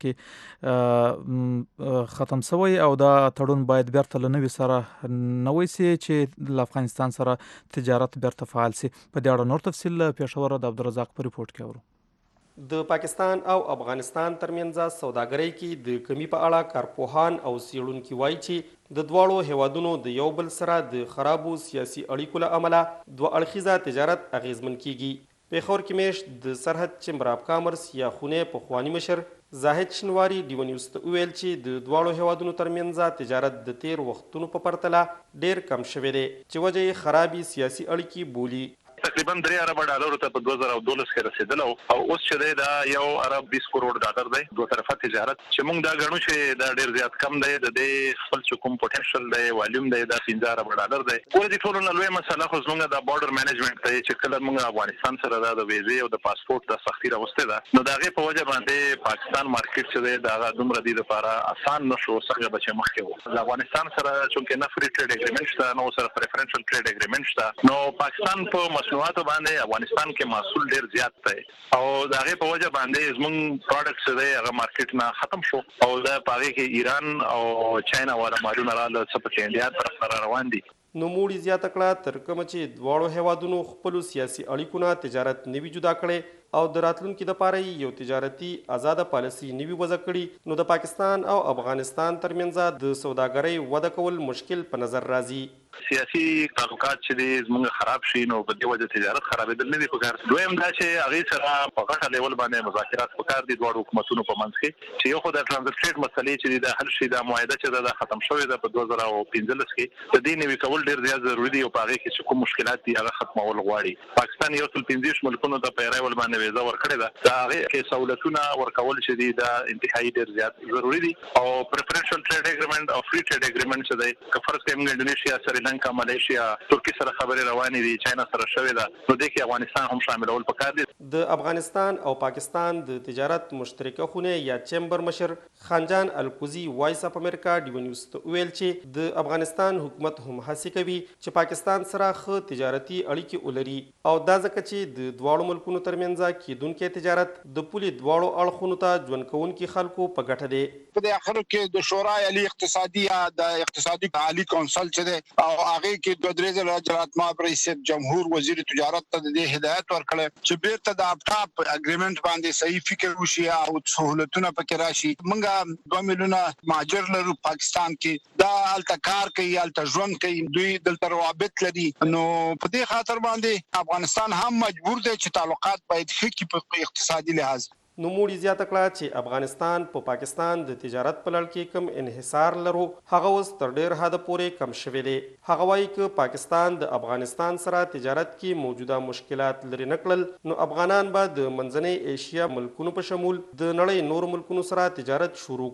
کې ختم شوی او دا تړون باید بیرته لنوي سره نوي سي چې له افغانستان سره تجارت بیرته فعال سي. په دې اړه نور تفصیل پېښور د عبدالرزاق په ریپورت کې اورو. د پاکستان او افغانستان ترمنځ سوداګرۍ کې د کمی په اړه کارپوهان او څېړونکي وایي چې د دواړو هیوادونو د یو بل سره د خرابو سیاسي اړیکو له امله دوه اړخیزه تجارت اغیزمن کیږي. پېښور کې میشت د سرحد چیمبر اف کامرس یا خونې پخوانی مشر زاهد شنواری ډیو نیوز ته وویل چې د دواړو هیوادونو ترمنځ تجارت د تیر وختونو په پرتله ډیر کم شوی دی چې وجه یې خرابې سیاسي اړیکې بولي. تقریبا 3 ارب ډالر ته په 2012 کې رسیدل او اوس چې دا یو ارب 20 کروڑ ډالر دی. دوه طرفه تجارت چې موږ دا غنو چې دا ډیر زیات کم دی د خپل کوم پوتنشل دی والیوم دی دا 15 ارب ډالر دی. ګوره د ټولو نه لوی مسله خو زموږ د بارډر مینجمنت دی چې کله موږ افغانستان سره د ویزې او د پاسپورت د سختي راوسته ده نو داغه په وجه باندې پاکستان مارکیټ چې دی دا دومره دی لپاره آسان نشو څنګه بچ مخکې وو. د افغانستان سره چې نه فری ټریډ اګریمنت شته نو سره پریفرنشل ټریډ اګریمنت شته نو پاکستان په مصنوعاتو باندې افغانستان کې محصول ډیر زیات دی او داغه په وجه باندې زموږ پروډکټس دی هغه مارکیټ نه ختم شو او دا پاره کې ایران او چاینا والا مالونه رااله څه په انډیا پر روان دي. نو موړي زیاته کړه تر کوم چې دواړو هیوادونو خپل سیاسي اړیکونه تجارت نوي جدا کړي او د راتلونکو لپاره یو تجارتي آزاده پالیسي نوي وضع کړي نو د پاکستان او افغانستان ترمنځ د سوداګرۍ وده کول مشکل په نظر راځي. سیاسي تعلقات چې زموږ خراب شي نو په دې وجه تجارت خرابېدل نه دي پکار. دویم دا چې هغه سره په غټه لیول باندې مذاکرات وکړ دي دواړو حکومتونو په منځ کې چې یو خو د ترانزیت مسلې چې د حل شي د معاهده چې د ختم شوې ده په 2015 کې د دې نوي کول ډیر زیات ضروری دی او په هغه کې کوم مشکلات دي هغه ختمول غواړي. پاکستان یو څل 15 ملکونو ته پیراول باندې ویزا ورکړي ده دا هغه کې سہولتونه ورکول چې دي دا انتهایی ډیر زیات ضروری دي او پریفرنشل ټریډ اګریمنت او فری ټریډ اګریمنت چې دی کفرس کې انډونیشیا سریلانکا مالیشیا ترکی سره خبرې روانې دي چاینا سره شوې ده نو د کې افغانستان هم شاملول پکار دي. د افغانستان او پاکستان د تجارت مشترکه خونه یا چیمبر مشر خانجان الکوزی وایس اف امریکا ډیو نیوز ته ویل چې د افغانستان حکومت هم هڅه کوي چې پاکستان سره ښه تجارتي اړیکې ولري او دا ځکه چې د دواړو ملکونو ترمنځ کېدونکي تجارت د پولي دواړو اړخونو ته ژوند کوونکي خلکو په ګټه دی. په اخر کې د شورای علی اقتصادي یا د اقتصادي عالی کونسل چې دی او هغه کې د درې راجرات ما رئیس جمهور وزیر تجارت ته د هدایت ورکړل چې بیرته د اپټاپ اګریمنت باندې صحیح فکر وشي او سہولتونه پکې راشي. موږ 2 میلیونه مهاجر لرو پاکستان کې دا التکار کوي الته ژوند کوي دوی دلته روابط لري نو په دې خاطر باندې افغانستان هم مجبور دی چې تعلقات باید ښه کړي په اقتصادي لحاظ. نو موړي زیاته کړه چې افغانستان په پاکستان د تجارت په لړ کې کم انحصار لرو هغه اوس تر ډیر حد پورې کم شوی دی. هغه وایي چې پاکستان د افغانستان سره تجارت کې موجوده مشکلات لري نکړل نو افغانان به د منځنۍ ایشیا ملکونو په شمول د نړۍ نور ملکونو سره تجارت شروع کړي.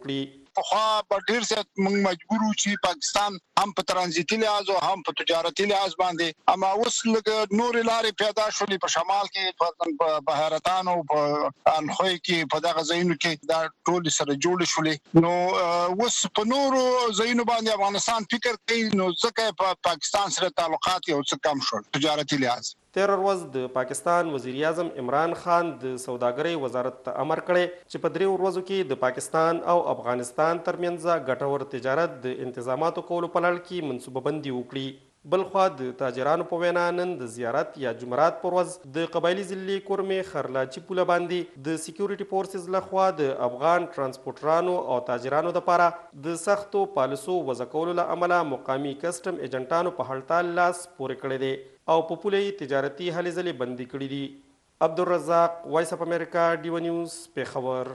پخوا په ډیر څه موږ مجبور وو چې پاکستان هم په ترانزیتي لحاظ او هم په تجارتي لحاظ باندې، اما اوس لږ نور لارې پیدا شولې په شمال کې، په بهارتان او په انخوی کې، په دغه ځایونو کې دا ټول سره جوړ شولې. نو اوس په نورو ځایونو باندې افغانستان فکر کوي، نو ځکه په پاکستان سره تعلقات یو څه کم شول تجارتي لحاظ. تیر ورځ د پاکستان وزیر اعظم عمران خان د سوداګرۍ وزارت ته امر کړی چې په 3 ورځو کې د پاکستان او افغانستان ترمنځ ګټور تجارت د انتظاماتو کولو په لړ کې منصوبه بندي وکړي. بلخوا د تاجرانو په وینا نن د زیارت یا جمعرات پر ورځ د قبایلی ضلع کورمې خرلاچي پوله باندې د سکیورټي فورسز لخوا د افغان ترانسپورټرانو او تاجرانو لپاره د سختو پالیسو وضع کولو له امله مقامي کسټم ایجنټانو په هړتال لاس پورې کړی دی او په پوله تجارتي هلې ځلې بندي کړي دي. عبدالرزاق، وایس اف امریکا، ډیو نیوز، پیښور.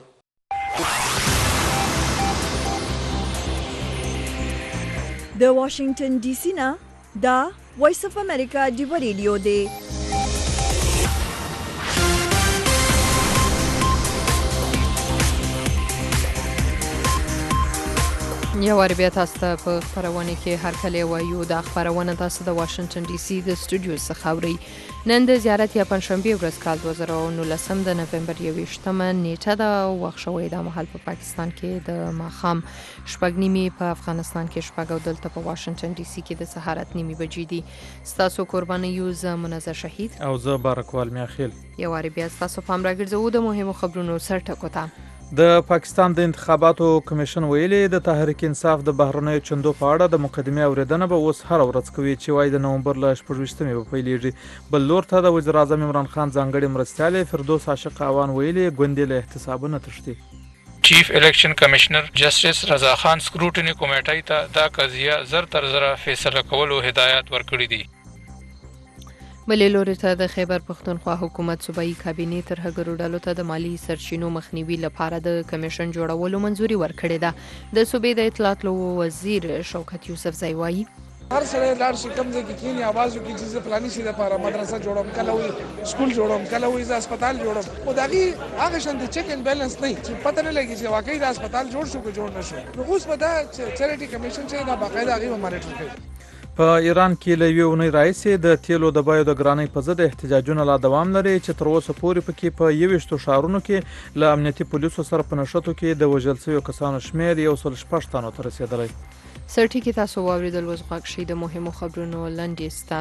د واشنگټن ډي سي نه دا وایس اف امریکا ډیو ریډیو دی. یو وار بیا تاسو ته په خپرونه کې هرکلی وایو. دا خپرونه تاسو د واشنگټن ډي سي د سټوډیو څخه اورئ. نن د زیارت یا پنځشنبه ورځ کال 2019 د نوفمبر 21 نیټه ده. وخت شوی دا مهال په پاکستان کې د ماښام 6:30 په افغانستان کې 6 او دلته په واشنگټن ډي سي کې د سهار 8:30 بجې دي. ستاسو قرباني یو ز منظر شهید او زه بارکوال میاخیل. یو وار بیا تاسو پام راګرځو د مهمو خبرونو سرټکو ته. د پاکستان د انتخاباتو کمیشن ویلي د تحریک انصاف د بهرنیو چندو په اړه د مقدمې اوریدنه به اوس هر ورځ کوي چې وايي د نومبر له 26مې به پیلېږي. بل لور ته د وزیر اعظم عمران خان ځانګړي مرستیال فردوس عاشق اعوان ویلي ګوندې له احتسابونه تښتي. چیف الیکشن کمشنر جسټس رضا خان سکروټنی کمیټې ته دا قضیه زر تر زره فیصله کولو هدایت ورکړي دي. بلې لوري ته د خیبر پښتونخوا حکومت صوبایي کابینې ترهګرو ډلو ته د مالی سرچینو مخنیوي لپاره د کمیشن جوړولو منځوري ورکړې ده. د صوبې د اطلاعات وزیر شوکت یوسفزی وایي هر سړی لاړ شي کوم ځای کې کینی आवाज وکړي چې زه فلاني شي لپاره مدرسه جوړوم، کله وي سکول جوړوم، کله وي زه هسپتال جوړوم. خو دغه هغه شان د چیک اینڈ بیلنس نه چې پته نه لګي چې واقعي د هسپتال جوړ شو که جوړ نشو. نو اوس به دا چیریټي کمیشن چې دا باقاعده هغه مانیټر کوي. په ایران کې له یوې اونۍ راهیسې د تیلو د بیو د ګرانۍ په ضد احتجاجونه لا دوام لري چې تر اوسه پورې پکې په 21 ښارونو کې له امنیتي پولیسو سره په نښتو کې د وژل شویو کسانو شمېر 106 تنو ته رسېدلی. سرټي کې تاسو واوریدل اوس غږ شي د مهمو خبرونو لنډیسته.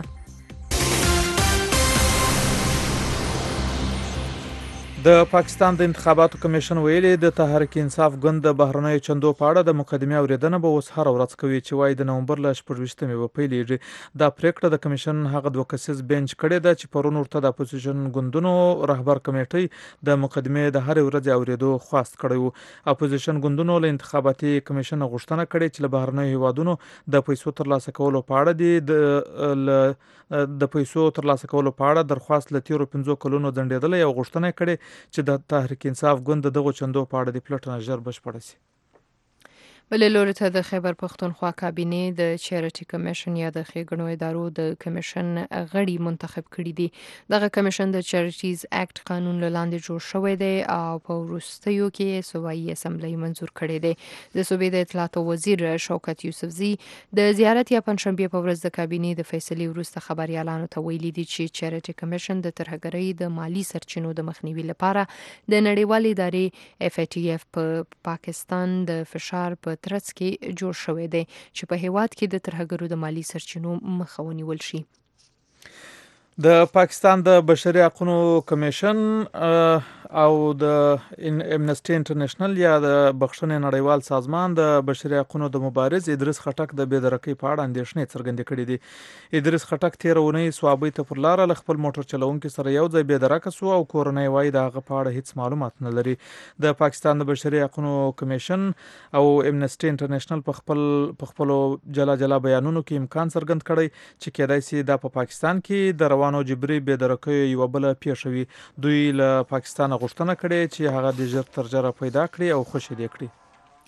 د پاکستان د انتخاباتو کمیشن ویلي د تحریک انصاف ګوند د بهرنیو چندو په اړه د مقدمې اوریدنه به اوس هر ورځ کوي چې وايي د نومبر له 26مې به پیلېږي. دا پریکړه د کمیشن هغه 2 کسیز بنچ کړې ده چې پرون ورته د اپوزیشن ګوندونو رهبر کمیټې د مقدمې د هر ورځ اوریدو خواست کړی وو. اپوزیشن ګوندونو له انتخاباتي کمیشن غوښتنه کړې چې له بهرنیو هیوادونو د پیسو ترلاسه کولو په اړه د پیسو ترلاسه کولو په اړه درخواست له تیرو 5 کلونو ځنډېدلی او غوښتنه کړې چې د تحریک انصاف ګوند دغه چندو په اړه د پلټنه ژر بشپړه شي. بلې لوري ته د خیبر پښتونخوا کابینې د چیریټي کمیشن یا د ښېګڼو ادارو د کمیشن غړي منتخب کړي دي. دغه کمیشن د چیریټیز اکټ قانون لاندې جوړ شوی دی او په وروستیو کې صوبایي اسمبلی منظور کړی دی. د صوبې د اطلاعات وزیر شوکت یوسفزی د زیارت یا پنځشنبه په ورځ د کابینې د فیصلې وروسته خبريالانو ته ویلي دي چې چیریټي کمیشن د ترهګرۍ د مالی سرچینو د مخنیوي لپاره د نړیوال ادارې FATF په پاکستان د فشار په ترڅ کې جوړ شوی دی چې په هیواد کې د ترهګرو د مالی سرچینو مخه ونیول شي. د پاکستان د بشري حقوقو کمیشن او د امنسټي انټرنیشنل یا د بخښنې نړیوال سازمان د بشري حقوقو د مبارز ادریس خټک د بېدرکۍ په اړه اندېښنې څرګندې کړې دي. ادریس خټک 13 اونۍ سوابۍ ته پر لار له خپل موټر چلوونکي سره یو ځای بېدرکه شو او کورنۍ وايي د هغه په اړه هیڅ معلومات نه لري. د پاکستان د بشري حقوقو کمیشن او امنسټي انټرنیشنل په خپل جلا بیانونو کې امکان څرګند کړی چې کېدای شي د پاکستان کې د روانو جبري بېدرکۍ یو بل پیښه وي. دوی له پاکستان غوښتنه کړې چې هغه د ژر تر ژره پیدا کړي او خوشي دې کړي.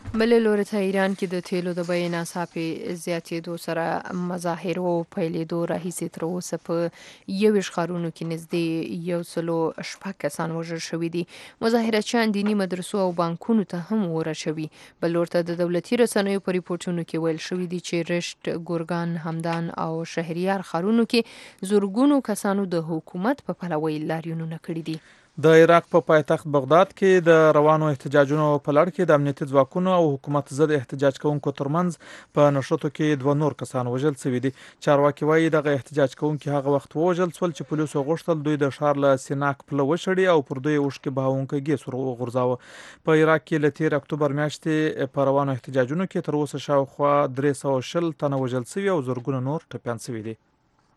بلې لوري ته ایران کې د تیلو د بیې ناڅاپي زیاتېدو سره مظاهرو پیلېدو راهیسې تر اوسه په 21 ښارونو کې نږدې 106 کسان وژل شوي دي. مظاهرچیان دیني مدرسو او بانکونو ته هم وره شوي. بل لور ته د دولتي رسنیو په ریپورټونو کې ویل شوي دي چې رشت، ګورګان، همدان او شهریار ښارونو کې زورګونو کسانو د حکومت په پلوۍ لاریونونه کړي دي. د عراق په پایتخت بغداد کې د روانو احتجاجونو په لړ کې د امنیتي ځواکونو او حکومت ضد احتجاج کوونکو ترمنځ په نښتو کې 2 نور کسان وژل شوي دي. چارواکي وایي دغه احتجاج کوونکي هغه وخت وژل شول چې پولیسو غوښتل دوی د ښار له سیناک پله وشړي او پر دوی اوښکې بهونکی ګیس وغورځاوه. په عراق کې له 13 اکتوبر میاشتې په روانو احتجاجونو کې تر اوسه شاوخوا 320 تنه وژل شوي او زرګونه نور ټپیان شوي دي.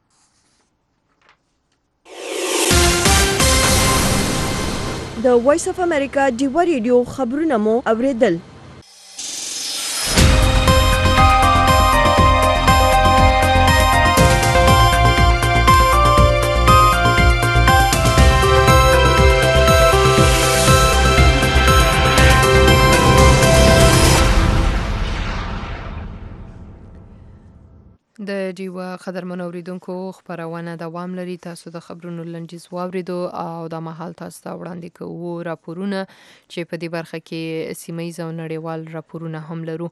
د وایس اف امریکا ډیوا ریډیو خبرونه مو اوریدل. د ډیوا قدرمن اوریدونکو خبرونه دوام لري. تاسو د خبرونو لنډیز واوریدو او د مهال تاسو ته وړاندې کوو راپورونه چې په دې برخه کې سیمه‌ایز او نړیوال راپورونه هم لرو.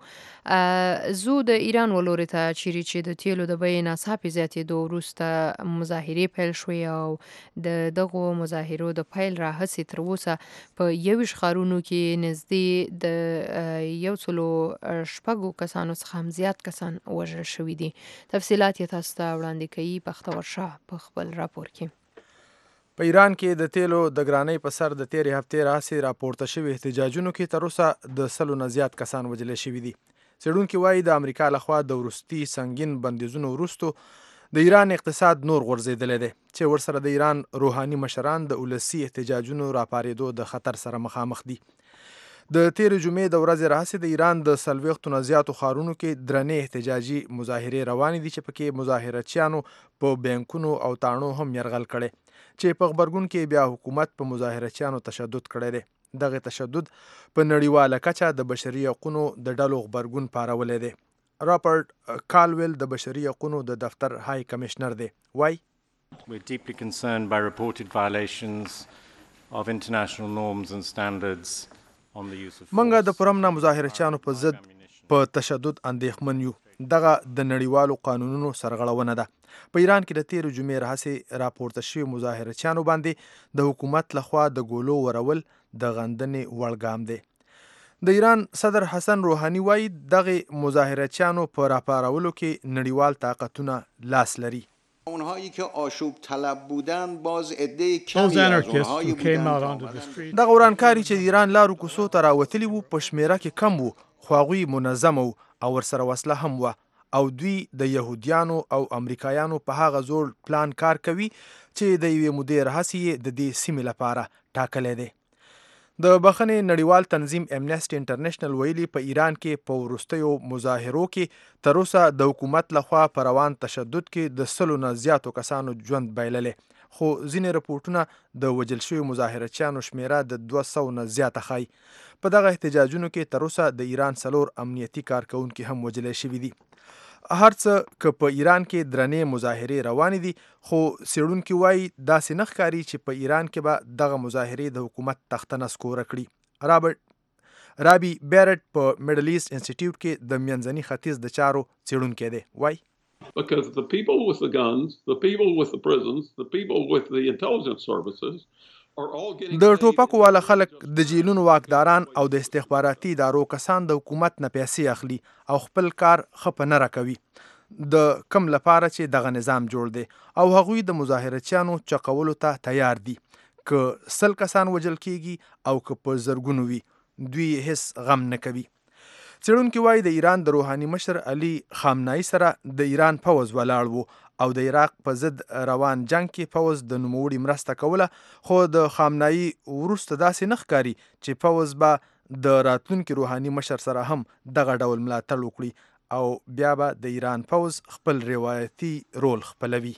زو د ایران ولوري ته چې د تیلو د بیې ناڅاپي زیاتېدو وروسته مظاهرې پیل شوې او د دغو مظاهرو د پیل راهیسې تر اوسه په 21 ښارونو کې نږدې د 106 کسانو څخه هم زیات کسان وژل شوي دي. تفصیلات یې تاسو ته وړاندې کوي بختور شاه په خپل راپور کې. په ایران کې د تیلو د ګرانۍ په سر د تیرې هفتې راهیسې راپورته شوي احتجاجونو کې تر اوسه د 100 نه زیات کسان وژل شوي دي. څېړونکي وایي د امریکا لخوا د وروستي سنګین بندیزونو وروسته د ایران اقتصاد نور غورځېدلی دی چې ورسره د ایران روحاني مشران د ولسي احتجاجونو راپارېدو د خطر سره مخامخ دي. د تیرې جمعې د ورځې راهیسې د ایران د 40 نه زیاتو ښارونو کې درنې احتجاجي مظاهرې روانې دي چې پکې مظاهرچیانو په بینکونو او تاڼو هم یرغل کړی چې په غبرګون کې بیا حکومت په مظاهرچیانو تشدد کړی دی. دغه تشدد په نړیواله کچه د بشري حقوقو د ډلو غبرګون پارولی دی. راپرټ کالویل د بشري حقوقو د دفتر های کمشنر دی. وای We're deeply concerned by reported violations of international norms and standards. منګه د پرمنه مظاهرچیانو په ضد په تشدد اندېښمن یو. دغه د نړیوالو قانونونو سرغړونه ده. په ایران کې د تیرې جمعې راهیسې راپورته شوي مظاهرچیانو باندې د حکومت لخوا د ګولو ورول د غندنې وړ ګام دی. د ایران صدر حسن روحانی وایي دغه مظاهرچیانو په راپارولو کې نړیوال طاقتونه لاس لري. اونهایی که آشوب طلب بودن باز عده کمی از اونهایی بودن. دغه ورانکاری چې د ایران لارو کوڅو ته راوتلي وو په شمیره کې کم وو خو هغوی منظم وو او ورسره وسله هم وه او دوی د یهودیانو او امریکایانو په هغه زوړ پلان کار کوي چې د یوې مودې راهیسې د دې سیمې لپاره ټاکلی دی. د بخښنې نړیوال تنظیم امنیسټي انټرنیشنل ویلي په ایران کې په وروستیو مظاهرو کې تر اوسه د حکومت لخوا په روان تشدد کې د 100 نه زیاتو کسانو ژوند بایللی خو ځینې رپورټونه د وژل شویو مظاهرچیانو شمیره د 200 نه زیاته ښایي. په دغه احتجاجونو کې تر اوسه د ایران 4 امنیتي کارکونکي هم وژل شوي دي. هر څه که په ایران کې درنې مظاهرې روانې دي خو څېړونکي وایي داسې نه ښکاري چې په ایران کې به دغه مظاهرې د حکومت تختنه سکوره کړي. رابي بیرټ په میډل ایسټ انسټیټیوټ کې د منځني ختیځ د چارو څېړونکی دی. وایي Because the people with the guns, the people with the prisons, the people with the intelligence services د ټوپکو والا خلک د جیلونو واکداران او د استخباراتي ادارو کسان د حکومت نه پیسې اخلي او خپل کار ښه په نه راکوي د کم لپاره چې دغه نظام جوړ دی او هغوی د مظاهرچیانو چقولو ته تیار دي. که 100 کسان وژل کیږي او که په زرګونو وي دوی هیڅ غم نه کوي. څېړونکي وایي د ایران د روحاني مشر علي خامنه‌ای سره د ایران پوځ ولاړ وو او د عراق په ضد روان جنگ کې پوځ د نوموړي مرسته کوله خو د خامنه‌ای وروسته داسې نه ښکاري چې پوځ به د راتلونکي روحاني مشر سره هم دغه ډول ملاتړ وکړي او بیا به د ایران پوځ خپل روایتي رول خپلوي.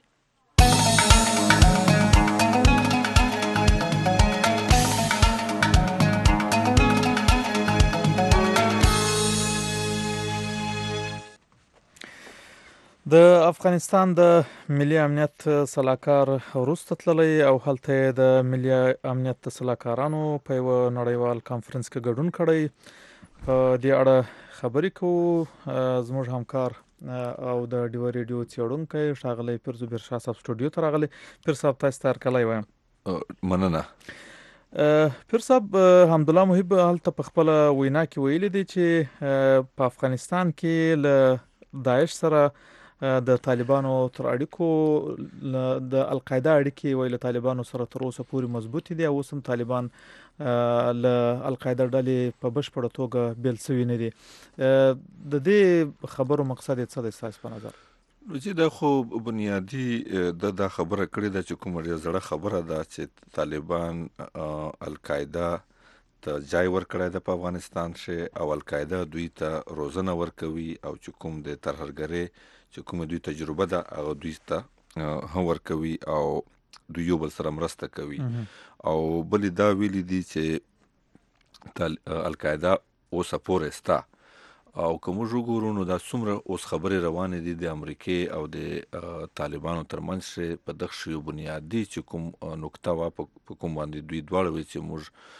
د افغانستان د ملي امنیت سلاکار وروسته تللی او هلته د ملي امنیت سلاکارانو په یو نړیوال کانفرنس کې ګډون کړی. په دې اړه خبرې کوو زموږ همکار او د ډیو ریډیو څېړونکی ښاغلی پیرزو بیرشاه صاحب سټوډیو ته راغلی. پیر صاحب تاسو ته هرکلی وایم. مننه. پیر صاحب حمدالله محب هلته په خپله وینا کې ویلي دی چې په افغانستان کې له داعش سره د طالبانو تر اړیکو د القاعده اړیکې وایي له طالبانو سره تر اوسه پورې مضبوطې دي او اوس هم طالبان له القاعده ډلې په بشپړه توګه بیل شوي نه دي. د دې خبرو مقصد یې څه دی ستاسو په نظر؟ چې دا خو بنیادي دا خبره کړې ده چې کومه ډېره زړه خبره ده چې طالبان القاعده ته ځای ورکړی ده په افغانستان کې او القاعده دوی ته روزنه ورکوي او چې کوم د ترهګرۍ چې کومه دوی تجربه ده هغه دوی ته هم ورکوي او دوی یو بل سره مرسته کوي. او بلې دا ویلي دي چې القاعده اوسه پورې سته او که موږ وګورو نو دا څومره اوس خبرې روانې دي د امریکې او د طالبانو ترمنځ چې په دغه شیو بنیادي چې کوم نقطه وه په کوم باندې دوی دواړه وي چې موږ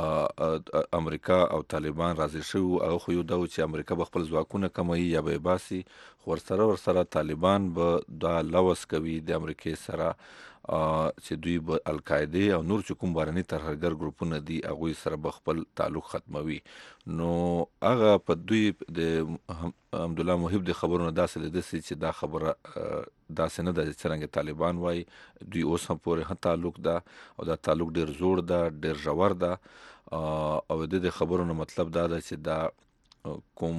امریکا او طالبان راضي شوي هغه خو یو دا و چې امریکا به خپل ځواکونه کموي یا به یې باسي، خو ورسره طالبان به دا لوس کوي د امریکې سره چې دوی به القاعده او نور چې کوم بهرني ترهګر ګروپونه دي هغوی سره به خپل تعلق ختموي. نو هغه په دوی د حمدالله محب د خبرونو داسې لیده سي چې دا خبره داسې نه ده چې څرنګه طالبان وایي، دوی اوس هم پورې هم تعلق ده او دا تعلق ډېر زوړ ده، ډېر ژور ده. او د خبرونو مطلب دا ده چې دا کوم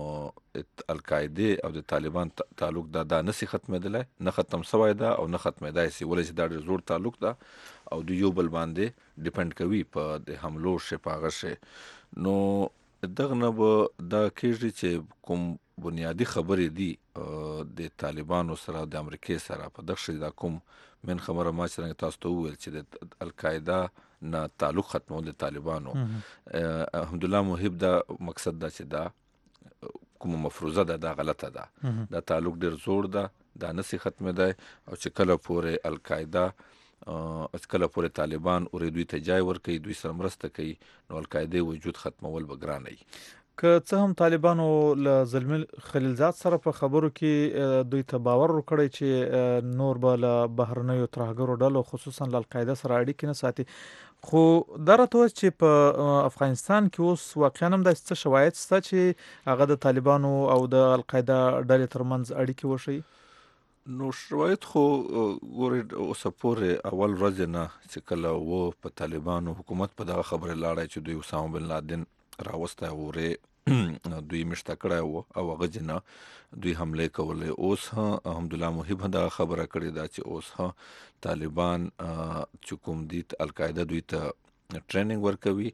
القاعده او د طالبان تعلق دا نسی ختمېدلی، نه ختم سوی ده او نه ختمېدای سي، ولې چې دا ډېر زوړ تعلق ده او دوی یو بل باندې ډیپند کوي په د حملو شي په هغه شي. نو دغه نه به دا کېږي چې کوم بنیادی خبرې دي د طالبانو سره د امریکې سره په دغه شي دا کوم من خبره ما څرنګه تاسو ته وویل چې د القاعده نه تعلق ختمول د طالبانو. حمدالله محب دا مقصد دا چې دا کومه مفروضه ده دا غلطه ده، دا تعلق ډېر زوړ ده، دا نسی ختمېدی او چې کله پورې القاعده کله پورې طالبان اورې دوی ته ځای ورکوي، دوی سره مرسته کوي، نو القاعده وجود ختمول به ګرانه وي. که څه هم طالبانو له زلمی خلیلزاد سره په خبرو کې دوی ته باور ورکړی چې نور به له بهرنیو ترهګرو ډلو خصوصا له القاعده سره اړیکې نه ساتي، خو دا راته وایي چې په افغانستان کې اوس واقعا هم داسې څه شواهد شته چې هغه د طالبانو او د القاعده ډلې ترمنځ اړیکې وښیي؟ نو شواهد خو ګورې اوسه پورې اول ورځې نه چې کله و په طالبانو حکومت په دغه خبرې لاړی چې دوی اسامه بن لادن راوستی ورې دوی مشته کړی و او هغه ځینه دوی حملې کولې. اوس حمدالله محب دغه خبره کړې ده چې اوس طالبان چې کوم دي القاعده دوی ته ټریننګ ورکوي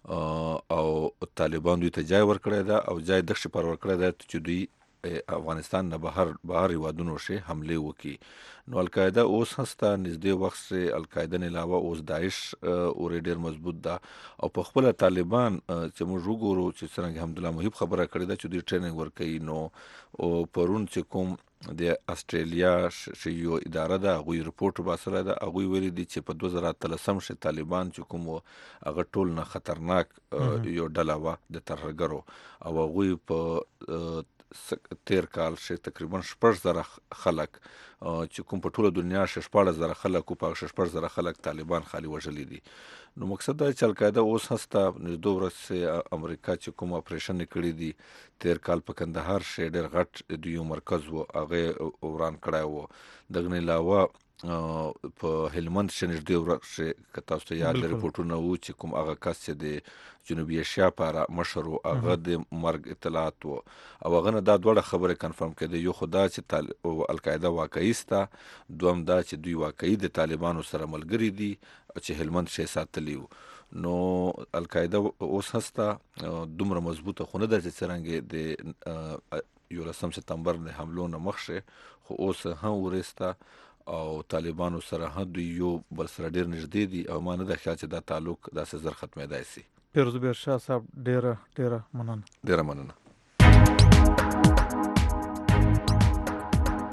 او طالبان دوی ته ځای ورکړی ده او ځای دغه شي پر ورکړی ده چې دوی افغانستان نه بهر هیوادونو شي حملې وکړي. نو القاعده اوس هسته نږدې وخت چې القاعده نه علاوه اوس داعش اورې ډېر مضبوط ده او په خپله طالبان چې موږ وګورو چې څرنګه حمدالله محب خبره کړې ده چې دوی ټریننګ ورکوي. نو پرون چې کوم د استرالیا یو اداره ده هغوی رپورټ باسلی ده، هغوی ویلي دي چې په 2013 کې طالبان چې کوم هغه ټول نه خطرناک یو ډله وه د ترهګرو او هغوی په تیر کال تقریبا 6,000 خلک چې کوم په ټوله دنیا 14,000 خلک او په 14,000 خلک طالبان خالي وژلي دي. نو مقصد دا چې القاعده اوس هسته نږدې ورځ امریکا چې کوم اپریشن کړی دي تیر کال په کندهار شي ډېر غټ د یو مرکز و هغه وران کړی و. دغه نه علاوه په هلمند شي نږدې ورځ که تاسو ته یاد لري رپورټونه وو چې کوم هغه کس چې د جنوبي ایشیا په مشر و هغه د مرګ اطلاعات و او هغه نه دا دوړه خبره کنفرم کړي، یو خدا چې القاعده واقعي سته، دوم دا چې دوی واقعي د طالبانو سره ملګری دي چې هلمند شي ساتلی وو. نو القاعده اوس هسته دومره مضبوطه خو نه ده چې څرنګه د 11 سپتمبر د حملو نه مخکې، خو اوس هم ورسته او طالبانو سره هم دوی یو بل سره ډېر نږدې دي او ما نه ده خیال چې دا تعلق داسې زر ختمېدای سي. پیرزو بیرشاه صاحب ډېره مننه. ډېره مننه.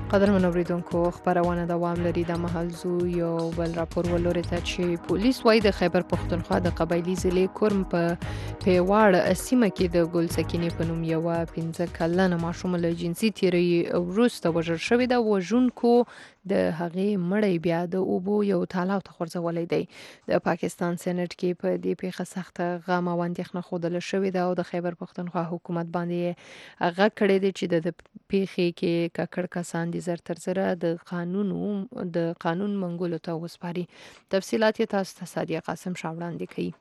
قدرمن اوریدونکو خبرونه دوام لري د محلزو یو بل راپور ولوري ته چې پولیس وايي د خیبر پختونخوا د قبایلی ضلع کورم په پیواړ سیمه کې د ګل سکینې په نوم یو 15 کلنه ماشوم له جنسي تیری وروسته وژل شوې ده. وژونکو د هغې مړی بیا د اوبو یو تالاو ته غورځولی دی. د پاکستان سېنات کې په دې پیښه سخته غم او اندېښنه ښودل شوې ده او د خیبر پختونخوا حکومت باندې غږ کړی دی چې د پیښې کې ککړ کسان دي زر تر زره د قانون منګولو ته وسپاري. تفصیلات یې تاسو ته سادیه قاسم شاه وړاندې کوي.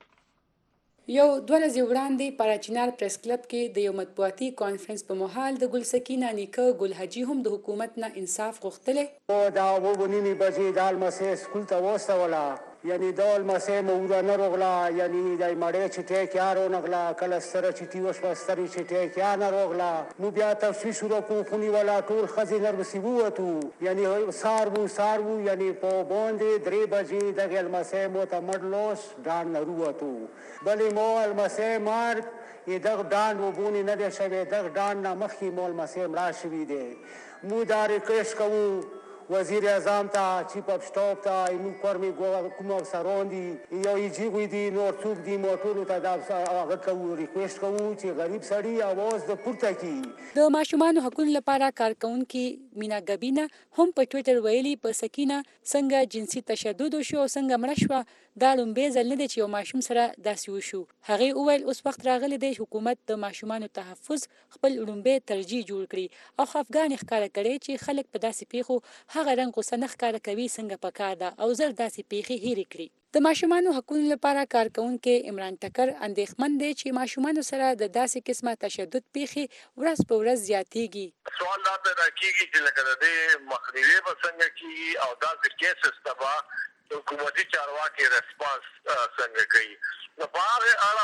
یو 2 ورځې وړاندې پاراچینار پریس کلب کې د یو مطبوعاتي کانفرنس په مهال د ګل سکینه نیکه ګل حاجي هم د حکومت نه انصاف غوښتلی. دا وبنینی بجې دال مسې سکول ته واستوله، یعنی دال مسې موره نه روغله، یعنی د مړې چټې کیا رونغله، کله سره چټي وشوه سترې چټې کیا نه روغله. نو بیا تفصیل شروع کړو خونی والا ټول ښځې نرمسي ووتو، یعنی سار وو یعنی په باندې 3 بجې دغه لمسې مو ته مړلوس ډان نه ووتو. بلې مو لمسې مرګ دغه ډان وبونې نه دی شوی، دغه ډان نه مخکې مو لمسې مړه شوي دی. مو دا ریکویسټ کوو وزیر اعظم ته، چیف اف سټاف ته، اینو کورمي کوم افسران دي یا ایجیغوی دي نور څوک دي موټرو ته دا هغه کوو ریکویسټ کوو چې غریب سړي اواز د پورته کړي. د ماشومانو حقوقو لپاره کارکونکي مینا ګبینه هم په ټویټر ویلي په سکینه څنګه جنسي تشدد وشو او څنګه مړه شوه، دا لومبې ځل نه دی چې یو ماشوم سره داسې وشو. هغې وویل اوس وخت راغلی دی حکومت د ماشومانو تحفظ خپل لومبې ترجیح جوړ کړي او خفګان ښکاره کړي چې خلک په داسې پیښو هغه رنګ غوسه نه ښکاره کوي څنګه پکار ده او زر داسې پیښې هېرې کړي. د ماشومانو حقوقو لپاره کارکونکي عمران ټکر اندېښمن دی چې ماشومانو سره د داسې قسمه تشدد پیښې ورځ په ورځ زیاتېږي. سوال دا پیدا کېږي چې لکه د دې مخنیوي به څنګه کېږي او داسې کیسز ته به حکومتي چارواکي ریسپانس څنګه کوي. نو په هغې اړه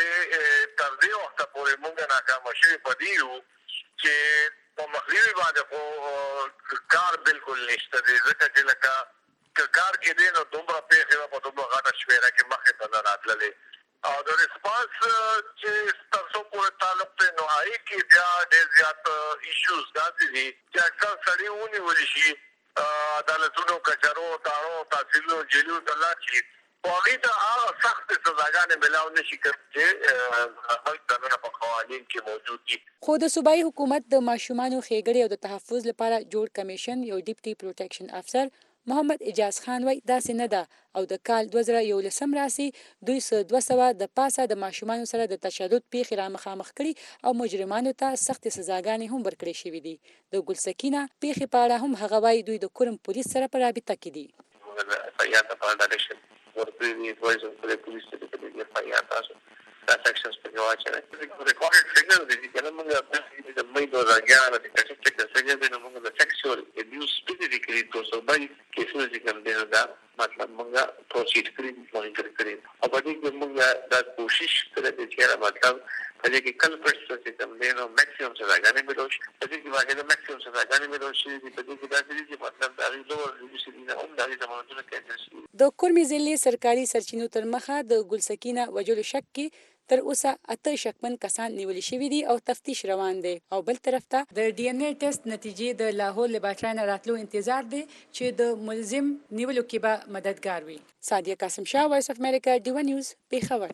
باندې تر دې وخته پورې موږ ناکامه شوي په دې یو چې په مخنیوي باندې خو کار بالکل نشته دی، ځکه چې لکه که کار کې دی نو دومره پیښې به په دومره غټه شمېره کې مخې ته نه راتللې او د ریسپانس چې تر څو پورې تعلق دی نو هغې کې بیا ډېر زیات ایشوز داسې دي چې اکثر سړي ونیولی شي عدالتونو کچرو تاړو تحصیلونو جیلونو ته لاړ شي خو هغې ته هغه سختې سزاګانې میلاو نه شي کړی چې هغوی دننه په قوانین کې موجود دي. خو د صوبایي حکومت د ماشومانو ښېګړې او د تحفظ لپاره جوړ کمیشن یو ډیپټي پروټیکشن افسر محمد اجاز خان وای داسې نه ده او د کال 2011 راسي دوی 200 د پاسه د ماشومانو سره د تشدد پیښې را مخامخ کړي او مجرمانو ته سخت سزاګانې هم ورکړې شوې دي. د ګل سکینه پیښې په اړه هم هغه وای دوی د کورم پولیس سره په رابطه کې دي. دا سیکشنز په کې واچوي ریکارډډ فیګر دي چې کله موږ د مې 2011 د ټیکټ څخه د موږ د سیکشوال ابیوز سپیسیفیکلی تو صوبایي کیسونه چې کوم دي دا مطلب موږ پروسیډ کړی مونیټر کړی او په دې کې موږ دا کوشش کړې چې مطلب په دې کې کلپټس چې کوم دي نو میکسیمم سزاګانې ملوش په دې کې واګه میکسیمم سزاګانې ملوش په دې کې دا چې مطلب دا لوړ ریډیوسینګ هم د زمانونو کې د کورمي ضلع سرکاري سرچینو تر مخه د ګل سکینه وجلو شک کې تر اوسه 8 شکمن کسان نیول شوي دي او تفتیش روان دی او بل طرف ته د ډي ان اے ټیسټ نتیجې د لاهور لیبارټرۍ نه راتلو انتظار دی چې د ملزم نیولو کې به مددگار وي. سادیه قاسم شاه، وایس اف امریکا، ډیوا نیوز، پیښور.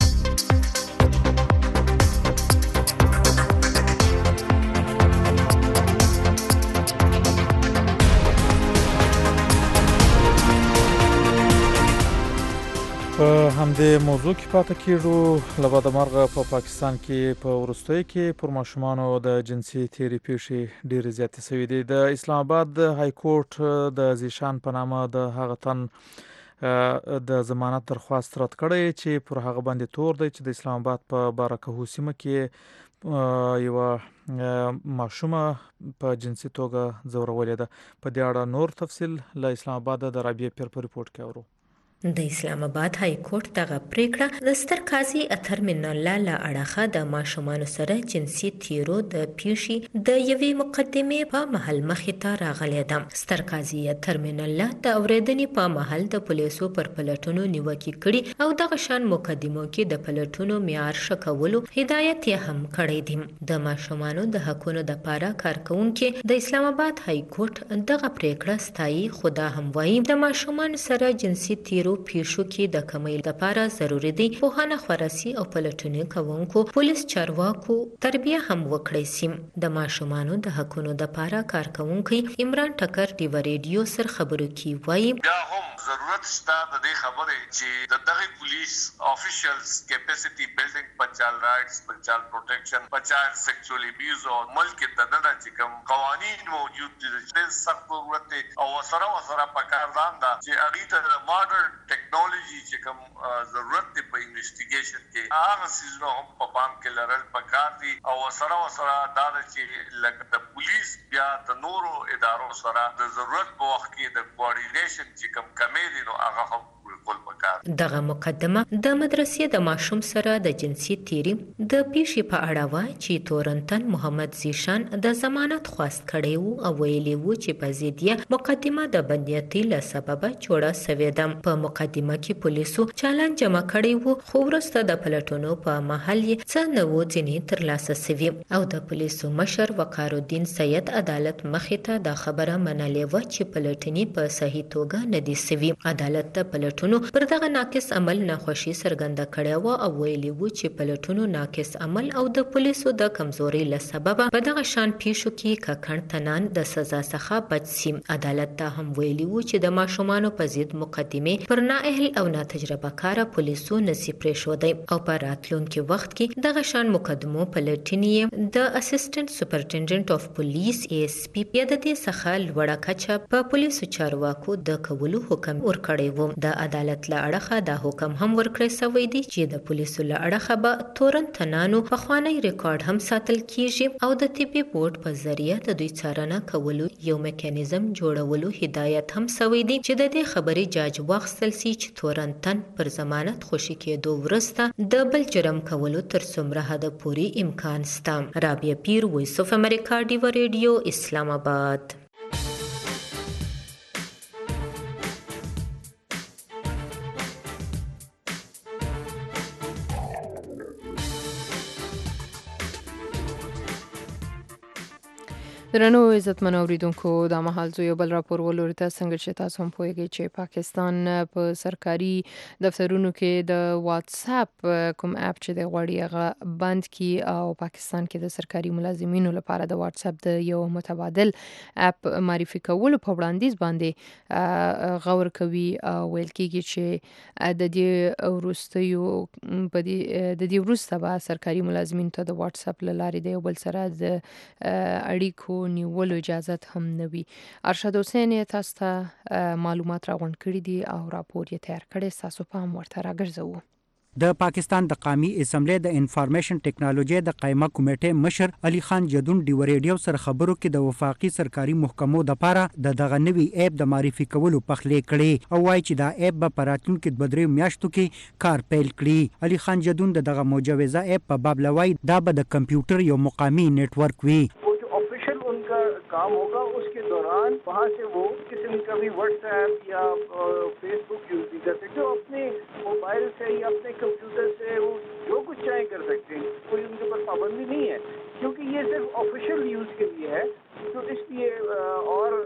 په همدې موضوع کې پاتې کېږو. له بده مرغه په پاکستان کې په وروستیو کې پر ماشومانو د جنسي تیري پیښې ډېرې زیاتې شوې دي. د اسلام آباد د های کورټ د زیشان په نامه د هغه تن د ضمانت درخواست رد کړی چې پر هغه باندې تور دی چې د اسلام آباد په بارکهو سیمه کې یوه ماشومه په جنسي توګه ځورولې ده. په دې اړه نور تفصیل له اسلام آباد د رابعه پیر په ریپورت کې اورو. د اسلام آباد های کورټ دغه پریکړه د ستر قاضي اطهر من الله له اړخه د ماشومانو سره جنسي تیرو د پیښې د یوې مقدمې په محل مخې ته راغلی ده. ستر قاضي اطهر من الله د اورېدنې په محل د پولیسو پر پلټونو نیوکې کړي او دغه شان مقدمو کې د پلټونو معیار ښه کولو هدایت یې هم کړی دی. د ماشومانو د حقونو د پاره کارکونکي د اسلام آباد های کورټ دغه پریکړه ستایي، خو دا هم وایي د ماشومانو سره جنسي تیرو پیښو کې د کمی لپاره ضروري دی پوهانه خورسي او پلټنې کوونکو پولیس چارواکو تربیه هم وکړي سي. د ماشومانو د حقونو د پاره کارکونکي عمران ټکر ډیو ریډیو سر خبرو کې وایي دا هم ضرورت شته د دې خبرې چې د دغه پولیس افیشلز کیپاسټي بلډینګ په چایلډ رائټس په چایلډ پروټیکشن په چایلډ سیکسوال ابیوز او ملک د دغه چې کوم قوانین موجود دي د سخت ضرورت او سره په کار دا چې هغه ته ماډرن ټیکنالوژي چې کوم ضرورت دی په انویسټیګیشن کې هغه سيزونه هم په پام کې لرل پکار دي او سره دا چې لکه د پولیس بیا د نورو ادارو سره د ضرورت په وخت کې د کوارډینیشن چې کوم کمی دي نو هغه هم دغه مقدمه د مدرسې د ماشوم سره د جنسي تیری د پیښې په اړه و چې تورنتن محمد زیشان د ضمانت خواست کړی وو او ویلي وو چې په ضدیه مقدمه د بندیتي له سببه جوړه شوې ده. په مقدمه کې پولیسو چالان جمع کړی وو، خو وروسته د پلټونو په محل یې څه نوو ځینې ترلاسه شوي او د پولیسو مشر وقار الدین سید عدالت مخې ته دا خبره منلې وه چې پلټنې په صحیح توګه نه دي شوي. عدالت ته پلټونو پر دغه ناقص عمل ناخوشي څرګنده کړې وه او ویلي وو چې پلټونو ناقص عمل او د پولیسو د کمزوري له سببه په دغه شان پیښو کې ککړ تنان د سزا څخه بچ سي. عدالت ته هم ویلي وو چې د ماشومانو په ضد مقدمې پر نااهل او ناتجربه کاره پولیسو نسی پرېښودی او په راتلونکي وخت کې دغه شان مقدمو پلټنې د اسسټنټ سپرنټنډنټ اف پولیس ASP یا د دې څخه لوړه کچه په پولیسو چارواکو د کولو حکم ورکړی وو. د عدالت له اړخه دا حکم هم ورکړی شوی دی چې د پولیسو له اړخه به تورنتنانو پخوانی ریکارډ هم ساتل کیږي او د طبي بورډ په ذریعه د دوی څارنه کولو یو میکانیزم جوړولو هدایت هم شوی دی چې د دې خبرې جاج واخیستل سي چې تورنتن پر ضمانت خوشي کېدو وروسته د بل جرم کولو تر څومره حده پورې امکان شته. رابعه پیر، وایس اف امریکا، ډیو ریډیو، اسلام آباد. درنو عزتمن اوریدونکو، دا مهال زه یو بل راپور ولور ته څنګه چې تاسو هم پوهیږئ چې پاکستان په سرکاري دفترونو کې د واتس اپ کوم اپ چې د غوړی هغه بند کی او پاکستان کې د سرکاري ملازمینو لپاره د واتس اپ د یو متبادل اپ معرفي کولو په وړاندیز باندې غور کوي او ویل کېږي چې د دې وروسته به سرکاري ملازمینو ته د واتس اپ لارې د یو بل سره د اړیکو نیولو اجازت هم نه وي. ارشد حسین تاسو ته معلومات راغونډ کړي دي او راپور یې تیار کړی، تاسو په هم ورته راګرځوو. د پاکستان د قومي اسمبلی د انفارمیشن ټیکنالوژي د قائمه کمیټې مشر علي خان جدون ډیو ریډیو سره خبرو کې د وفاقي سرکاري محکمو د پاره دغه نوي اپ د معرفي کولو پخلې کړي او وايي چې دا اپ به په راتلونکي 2 میاشتو کې کار پیل کړي. علي خان جدون دغه مجوزه اپ په باب لوي دا به د کمپیوټر یو مقامی نیټ ورک وي. काम होगा उसके दौरान वहाँ से वो किसी का भी व्हाट्सएप या फेसबुक यूज नहीं कर सकते, वो अपने मोबाइल से या अपने कंप्यूटर से वो जो कुछ चाहे कर सकते हैं, कोई उनके ऊपर पाबंदी नहीं है क्योंकि ये सिर्फ ऑफिशियल यूज के लिए है. तो इसलिए और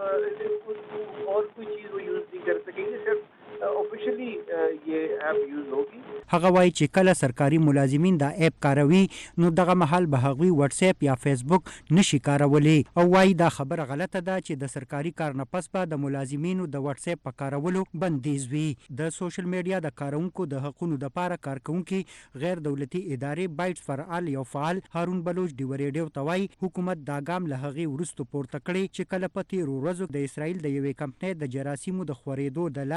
कोई चीज़ वो यूज नहीं कर सकेंगे, सिर्फ ऑफिशियली ये एप यूज होगी. هغه وایي چې کله سرکاري ملازمین دا اپ کاروي نو دغه محل به هغوی واتس اپ یا فیسبوک نشي کارولی او وایي دا خبره غلطه ده چې د سرکاري کار نه پس به د ملازمینو د واتس اپ په کارولو بندیز وي. د سوشل میډیا د کارونکو د حقوقو د پاره کارکونکي غیر دولتي ادارې بایټس فار آل یو فعال هارون بلوچ ډیو ریډیو ته وایي حکومت دا ګام له هغې وروسته پورته کړی چې کله په تېرو ورځو د اسرائیل د یوې کمپنۍ د جراثیمو د خورېدو د لارې د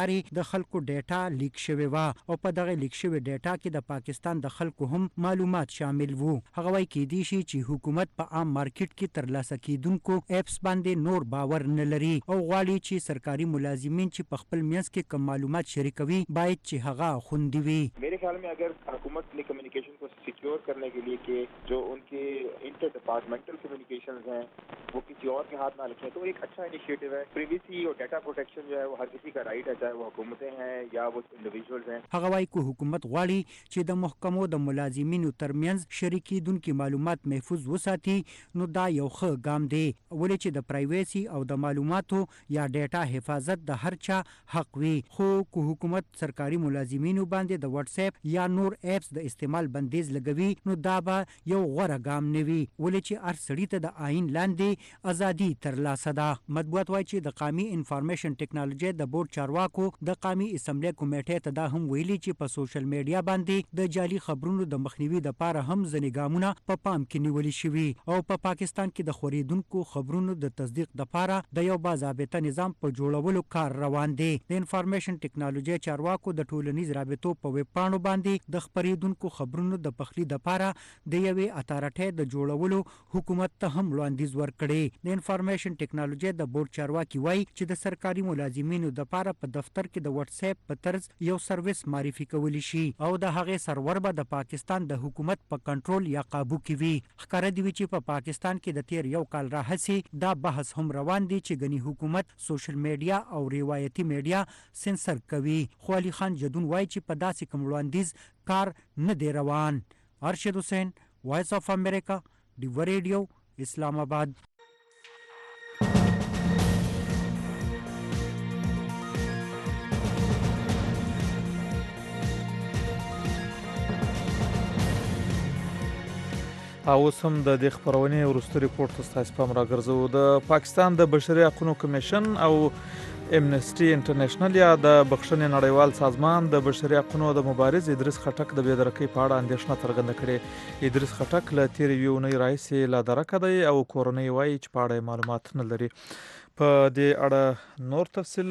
د خلکو ډیټا لیک شوی و او په دغه لیک شوی ډیټا کې د پاکستان د خلکو هم معلومات شامل وو. هغه وايي کېدی شي چې حکومت په عام مارکیټ کې ترلاسه کیدونکو اپس باندې نور باور نه لري او غواړي چې سرکاري ملازمین چې په خپل منځ کې کوم معلومات شریکوي باید چې هغه خوندي وي. मेरे ख्याल में अगर हुकूमत ने कम्युनिकेशन को सिक्योर करने के लिए कि जो उनके इंटर डिपार्टमेंटल कम्युनिकेशंस हैं वो किसी और के हाथ ना रखें तो एक अच्छा इनिशिएटिव है. प्राइवेसी और डाटा प्रोटेक्शन जो है वो हर किसी का राइट है, चाहे वो हुकूमतें हैं या वो इंडिविजुअल्स हैं. هغه وايي کو حکومت غواړي چې د محکمو د ملازمینو ترمنځ شریکیدونکو معلومات محفوظ وساتي نو دا یو ښه ګام دی ولې چې د پرایویسي او د معلوماتو یا ډیټا حفاظت د هر چا حق وي. خو کو حکومت سرکاري ملازمینو باندې د واتس اپ یا نور اپس د استعمال بندیز لګوي نو دا به یو غوره ګام نه وي ولې چې هر سړي ته د آئین لاندې ازادي ترلاسه ده. مطبوعات وایي چې د قومي انفارمیشن ټیکنالوژي د بورډ چارواکو د قومي اسمبلی کمیټې ته دا هم ویلي چې په سوشل میډیا باندې د جعلي خبرونو د مخنیوي لپاره هم ځینې ګامونه په پام کې نیول شوي او په پاکستان کې د خورېدونکو خبرونو د تصدیق لپاره د یو باضابطه نظام په جوړولو کار روان دی. د انفارمیشن ټیکنالوژي چارواکو د ټولنیز رابطو په ویب پاڼو باندې د خبرېدونکو خبرونو د پخلي لپاره د یوې اتارټۍ د جوړولو حکومت ته هم وړاندیز ورکړی. د انفارمیشن ټیکنالوژي د بورډ چارواکي وایي چې د سرکاري ملازمینو لپاره په دفتر کې د واتس اپ په طرز یو سرویس معرفي کولی شي او د هغې سرور به د پاکستان د حکومت په کنټرول یا قابو کې وي. ښکاره دی چې په پاکستان کې د تیر یو کال راهیسې دا بحث هم روان دی چې ګنې حکومت سوشل میډیا او روایتي میډیا سنسر کوي. خو علي خان جدون وایي چې په داسې کوم وړاندیز کار نه دی روان. ارشد حسین، وایس اف امریکا، ډیو ریډیو، اسلام آباد. او سم د دې خبرونې ورستو ریپورت تاسو پام راګرځو. د پاکستان د بشري حقوقو کمیشن او امنسټي انټرنیشنل یا د بخښنې نړیوال سازمان د بشري حقوقو د مبارز ادریس خټک د بېدرکۍ په اړه اندېښنه څرګنده کړې. ادریس خټک له تېرې یوې اونۍ راهیسې لا درکه دی او کورنۍ وایي چې په اړه معلومات نه لري. په دې اړه نور تفصیل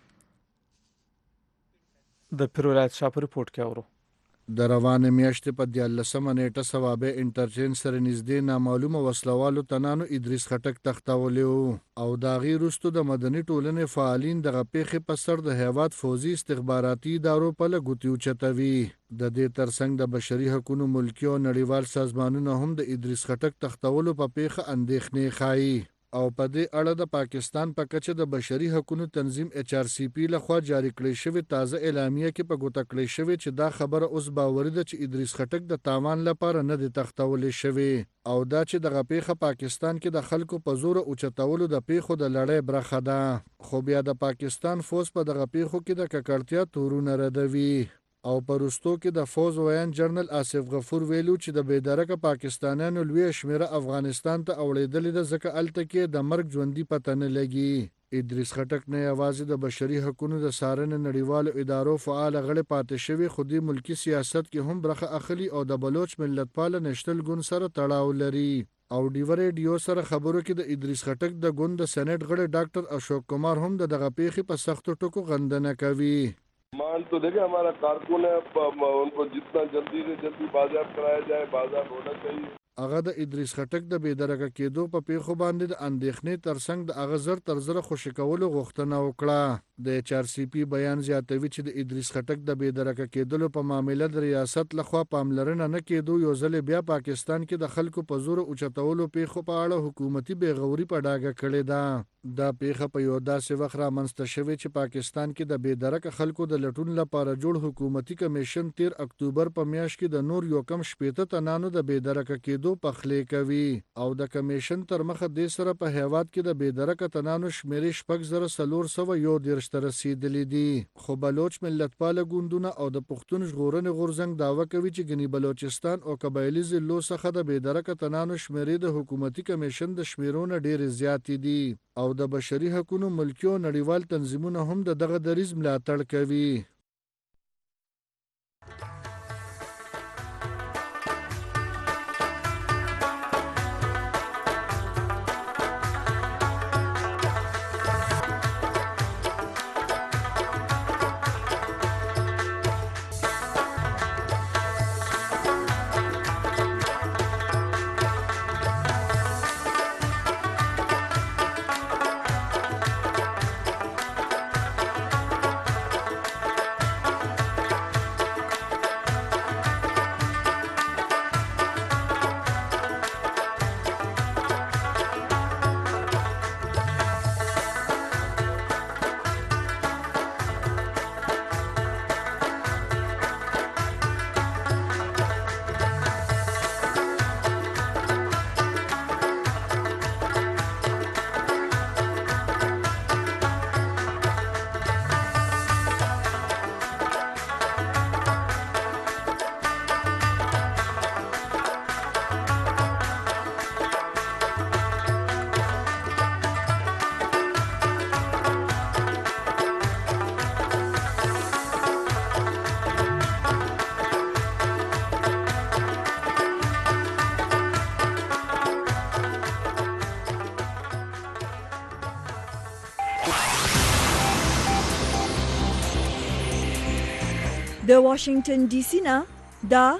د پیر ولایت شاه په ریپورټ کې اورو. د روانې میاشتې په 14مه نیټه صوابع انټرچینج سره نږدې نامعلومه وسلوالو تنانو ادریس خټک تښتولی و او د هغې وروسته د مدني ټولنې فعالین دغه پیښې په سر د هیواد فوزي استخباراتي ادارو پله ګوتې اوچتوي. د دې ترڅنګ د بشري حقوقو ملکي او نړیوال سازمانونه هم د ادریس خټک تښتولو په پیښه اندېښنې ښایي او په دې اړه د پاکستان په کچه د بشري حقوقو تنظیم HRCP لخوا جاری کړی شوی تازه اعلامیه کې په ګوته کړی شوی چې دا خبره اوس باوري ده چې ادریس خټک د تاوان لپاره نه دی تښتولی شوی او دا چې دغه پیښه پاکستان کې د خلکو په زور اوچتولو د پیښو د لړۍ برخه ده. خو بیا د پاکستان فوز په دغه پیښو کې د ککړتیا تورونه ردوي او پرستو کې د فوز ویان جنرال آصف غفور ویلو چې د بېدرکه پاکستانیانو لویه شمیره افغانستان ته اوړېدلې ده ځکه هلته کې د مرګ ژوندي پته نه لګي. ادریس خټک نه یوازې د بشري حقوقو د څارنې نړیوالو ادارو فعال غړی پاتې شوی خو د ملکی سیاست کې هم برخه اخلي او د بلوچ ملتپاله نېشنل ګوند سره تړاو لري. او ډیو ریډیو سره خبرو کې د ادریس خټک د ګوند د سېنات غړی ډاکټر اشوک کمار هم دغه پیښې په سختو ټکو غندنه کوي. مان تو देखिए हमारा कारकुन है, उनको जितना जल्दी से जल्दी बाजार कराया जाए बाजार होना चाहिए. هغه د ادریس خټک د بېدرکه کېدو په پیښو باندې د اندېښنې ترڅنګ د هغه زر تر زره خوشي کولو غوښتنه وکړه. د HRCP بیان زیاتوي چې د ادریس خټک د بېدرکه کېدلو په معامله د ریاست لخوا پاملرنه نه کېدو یو ځل بیا پاکستان کې د خلکو په زور اوچتولو پیښو په اړه حکومتي بېغوري په ډاګه کړې ده. دا پیښه په یو داسې وخت رامنځته شوې چې پاکستان کې د بېدرکه خلکو د لټون لپاره جوړ حکومتي کمیشن 13 اکتوبر په میاشت کې د نور یو کم 80 تنانو د بېدرکه کېدو پخلې کوي او د کمیشن تر مخه د سره په هیواد کې د بېدرکه تنانو شمیرې 6441 ته رسیدلې دي. خو بلوچ ملتپاله ګوندونه او د پښتون ژغورنې غورځنګ دعوه کوي چې ګنې بلوچستان او قبایلي ضلعو څخه د بېدرکه تنانو شمیرې د حکومتي کمیشن د شمیرونه ډېرې زیاتې دي او د بشري حقوقو ملکي او نړیوال تنظیمونه هم دغه دریځ ملاتړ کوي. د واشنگټن ډي سي نه دا